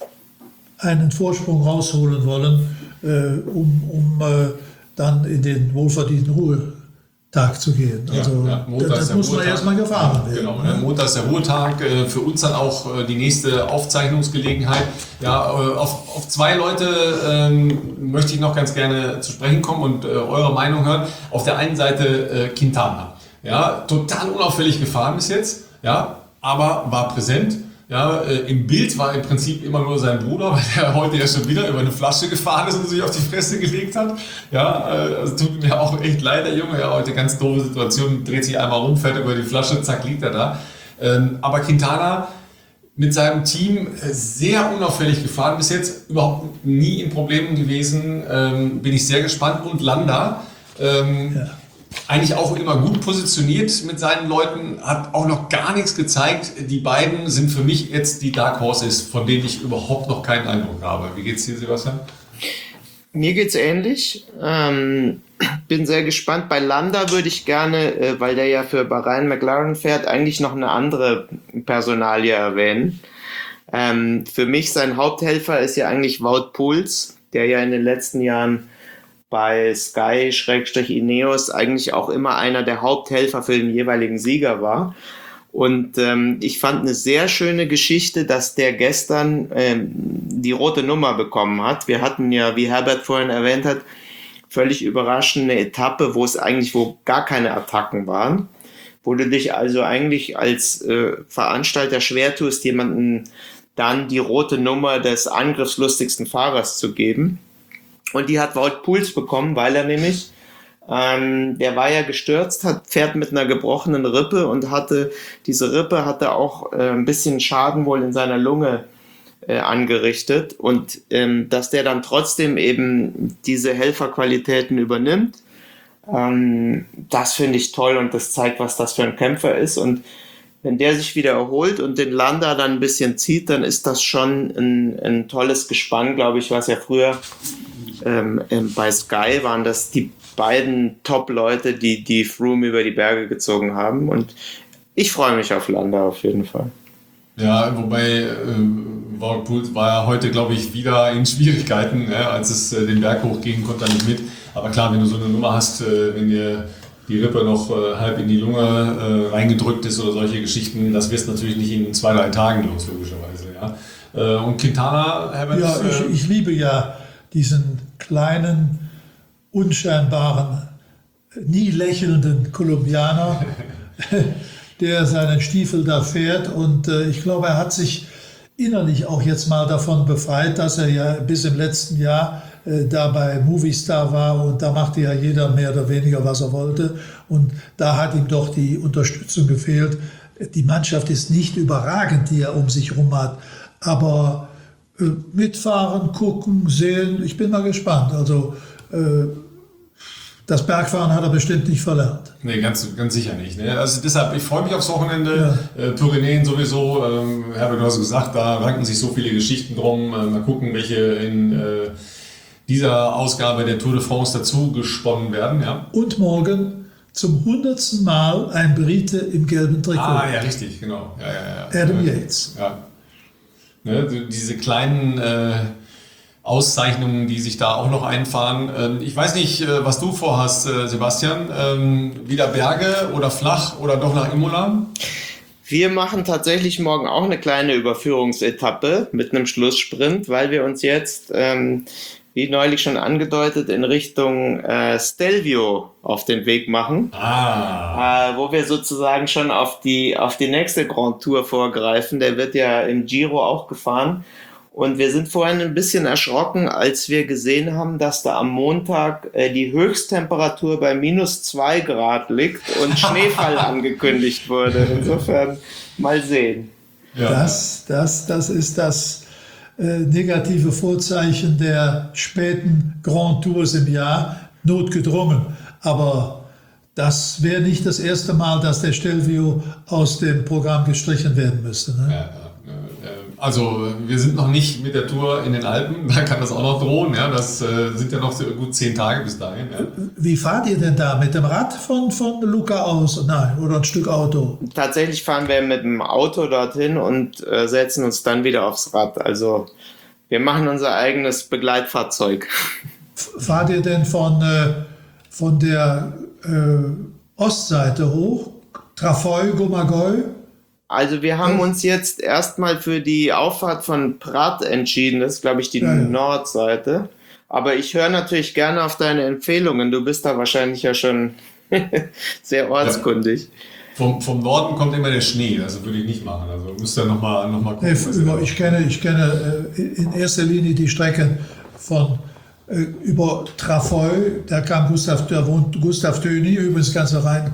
einen Vorsprung rausholen wollen, äh, um, um äh, dann in den wohlverdienten Ruhetag zu gehen. Also ja, ja, das muss man erstmal gefahren werden. Genau, ne? Montag ist der Ruhetag, äh, für uns dann auch äh, die nächste Aufzeichnungsgelegenheit. Ja, äh, auf, auf zwei Leute ähm, möchte ich noch ganz gerne zu sprechen kommen und äh, eure Meinung hören. Auf der einen Seite äh, Quintana. Ja, total unauffällig gefahren bis jetzt, ja, aber war präsent. Ja, äh, im Bild war im Prinzip immer nur sein Bruder, weil er heute ja schon wieder über eine Flasche gefahren ist und sich auf die Fresse gelegt hat. Ja, äh, also tut mir auch echt leid, der Junge. Ja, heute ganz doofe Situation, dreht sich einmal rum, fährt über die Flasche, zack, liegt er da. Ähm, aber Quintana mit seinem Team sehr unauffällig gefahren bis jetzt, überhaupt nie in Problemen gewesen. Ähm, bin ich sehr gespannt. Und Landa. Ähm, ja. Eigentlich auch immer gut positioniert mit seinen Leuten, hat auch noch gar nichts gezeigt. Die beiden sind für mich jetzt die Dark Horses, von denen ich überhaupt noch keinen Eindruck habe. Wie geht's dir, Sebastian? Mir geht's ähnlich. Ähm, bin sehr gespannt. Bei Landa würde ich gerne, äh, weil der ja für Bahrain McLaren fährt, eigentlich noch eine andere Personalie erwähnen. Ähm, für mich sein Haupthelfer ist ja eigentlich Wout Poels, der ja in den letzten Jahren bei Sky-Ineos eigentlich auch immer einer der Haupthelfer für den jeweiligen Sieger war. Und ähm, ich fand eine sehr schöne Geschichte, dass der gestern ähm, die rote Nummer bekommen hat. Wir hatten ja, wie Herbert vorhin erwähnt hat, völlig überraschend eine Etappe, wo es eigentlich wo gar keine Attacken waren, wo du dich also eigentlich als äh, Veranstalter schwer tust, jemanden dann die rote Nummer des angriffslustigsten Fahrers zu geben. Und die hat Wout Poels bekommen, weil er nämlich, ähm, der war ja gestürzt, hat, fährt mit einer gebrochenen Rippe und hatte, diese Rippe hatte auch äh, ein bisschen Schaden wohl in seiner Lunge äh, angerichtet. Und ähm, dass der dann trotzdem eben diese Helferqualitäten übernimmt, ähm, das finde ich toll und das zeigt, was das für ein Kämpfer ist. Und wenn der sich wieder erholt und den Landa dann ein bisschen zieht, dann ist das schon ein, ein tolles Gespann, glaube ich, was ja früher Ähm, ähm, bei Sky waren das die beiden Top-Leute, die die Froome über die Berge gezogen haben. Und ich freue mich auf Landa auf jeden Fall. Ja, wobei äh, Wout Poels war ja heute, glaube ich, wieder in Schwierigkeiten. Ja, als es äh, den Berg hochging, konnte er nicht mit. Aber klar, wenn du so eine Nummer hast, äh, wenn dir die Rippe noch äh, halb in die Lunge äh, reingedrückt ist oder solche Geschichten, das wirst du natürlich nicht in zwei, drei Tagen los, logischerweise. Ja. Äh, und Quintana, Herbert? Ja, ich, äh, ich liebe ja diesen kleinen, unscheinbaren, nie lächelnden Kolumbianer, der seinen Stiefel da fährt. Und äh, ich glaube, er hat sich innerlich auch jetzt mal davon befreit, dass er ja bis im letzten Jahr äh, da bei Movistar war und da machte ja jeder mehr oder weniger, was er wollte. Und da hat ihm doch die Unterstützung gefehlt. Die Mannschaft ist nicht überragend, die er um sich herum hat, aber mitfahren, gucken, sehen. Ich bin mal gespannt. Also äh, das Bergfahren hat er bestimmt nicht verlernt. Nee, ganz, ganz sicher nicht. Ne? Also deshalb, ich freue mich aufs Wochenende. Ja. Äh, Pyrenäen sowieso. Ähm, Herbert, du hast gesagt, da ranken sich so viele Geschichten drum. Äh, mal gucken, welche in äh, dieser Ausgabe der Tour de France dazu gesponnen werden. Ja. Und morgen zum hundertsten Mal ein Brite im gelben Trikot. Ah, ja, richtig, genau. Ja, ja, ja. Adam ja, Yates. Ja. Ne, diese kleinen äh, Auszeichnungen, die sich da auch noch einfahren. Ähm, ich weiß nicht, äh, was du vorhast, äh, Sebastian. Ähm, wieder Berge oder flach oder doch nach Imola? Wir machen tatsächlich morgen auch eine kleine Überführungsetappe mit einem Schlusssprint, weil wir uns jetzt, ähm, wie neulich schon angedeutet, in Richtung äh, Stelvio auf den Weg machen. Ah. Äh, wo wir sozusagen schon auf die, auf die nächste Grand Tour vorgreifen. Der wird ja im Giro auch gefahren. Und wir sind vorhin ein bisschen erschrocken, als wir gesehen haben, dass da am Montag äh, die Höchsttemperatur bei minus zwei Grad liegt und Schneefall angekündigt wurde. Insofern mal sehen. Ja. Das, das, das ist das äh, negative Vorzeichen der späten Grand Tours im Jahr, notgedrungen. Aber das wäre nicht das erste Mal, dass der Stelvio aus dem Programm gestrichen werden müsste. Ne? Ja, ja. Also wir sind noch nicht mit der Tour in den Alpen, da kann das auch noch drohen. Ja, das äh, sind ja noch so gut zehn Tage bis dahin. Ja. Wie fahrt ihr denn da? Mit dem Rad von, von Lucca aus? Nein, oder ein Stück Auto? Tatsächlich fahren wir mit dem Auto dorthin und äh, setzen uns dann wieder aufs Rad. Also wir machen unser eigenes Begleitfahrzeug. Fahrt ihr denn von, äh, von der äh, Ostseite hoch? Trafoi, Gomagoi? Also wir haben uns jetzt erstmal für die Auffahrt von Prat entschieden. Das ist, glaube ich, die Ja, ja. Nordseite. Aber ich höre natürlich gerne auf deine Empfehlungen. Du bist da wahrscheinlich ja schon sehr ortskundig. Vom, vom Norden kommt immer der Schnee, also würde ich nicht machen. Also müsst ihr nochmal noch mal gucken. Nee, was ihr über, da ich kenne, ich kenne äh, in erster Linie die Strecken von äh, über Trafoi, da kam Gustav, da wohnt Gustav Töni, übrigens ganz rein,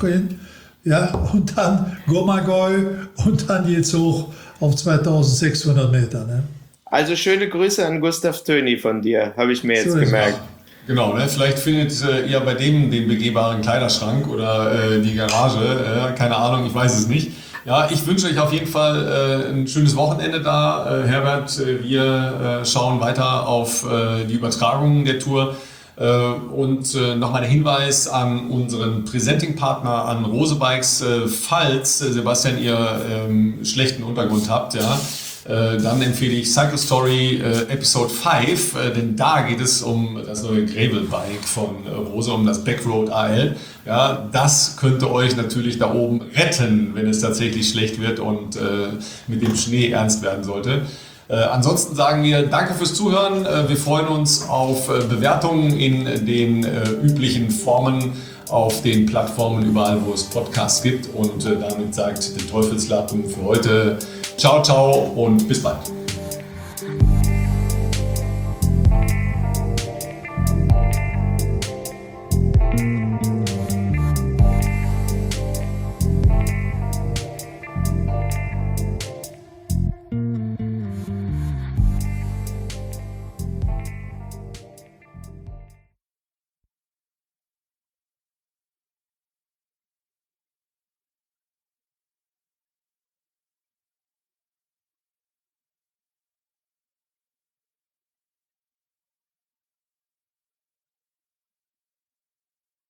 ja, und dann Gomagoi und dann jetzt hoch auf zweitausendsechshundert Meter. Ne? Also schöne Grüße an Gustav Töni von dir, habe ich mir jetzt So ist gemerkt. Genau, ne? Vielleicht findet äh, ihr bei dem den begehbaren Kleiderschrank oder äh, die Garage, äh, keine Ahnung, ich weiß es nicht. Ja, ich wünsche euch auf jeden Fall äh, ein schönes Wochenende da, äh, Herbert. Äh, wir äh, schauen weiter auf äh, die Übertragungen der Tour. Äh, und äh, nochmal der Hinweis an unseren Presenting-Partner, an Rose Bikes, äh, falls, äh, Sebastian, ihr ähm, schlechten Untergrund habt, ja, äh, dann empfehle ich Cycle Story äh, Episode fünf, äh, denn da geht es um das neue Gravel-Bike von äh, Rose, um das Backroad A L. Ja, das könnte euch natürlich da oben retten, wenn es tatsächlich schlecht wird und äh, mit dem Schnee ernst werden sollte. Äh, ansonsten sagen wir danke fürs Zuhören. Äh, wir freuen uns auf äh, Bewertungen in den äh, üblichen Formen auf den Plattformen überall, wo es Podcasts gibt. Und äh, damit sagt der Teufelslappen für heute ciao, ciao und bis bald.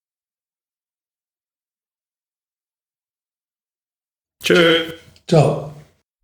Tschö. Ciao.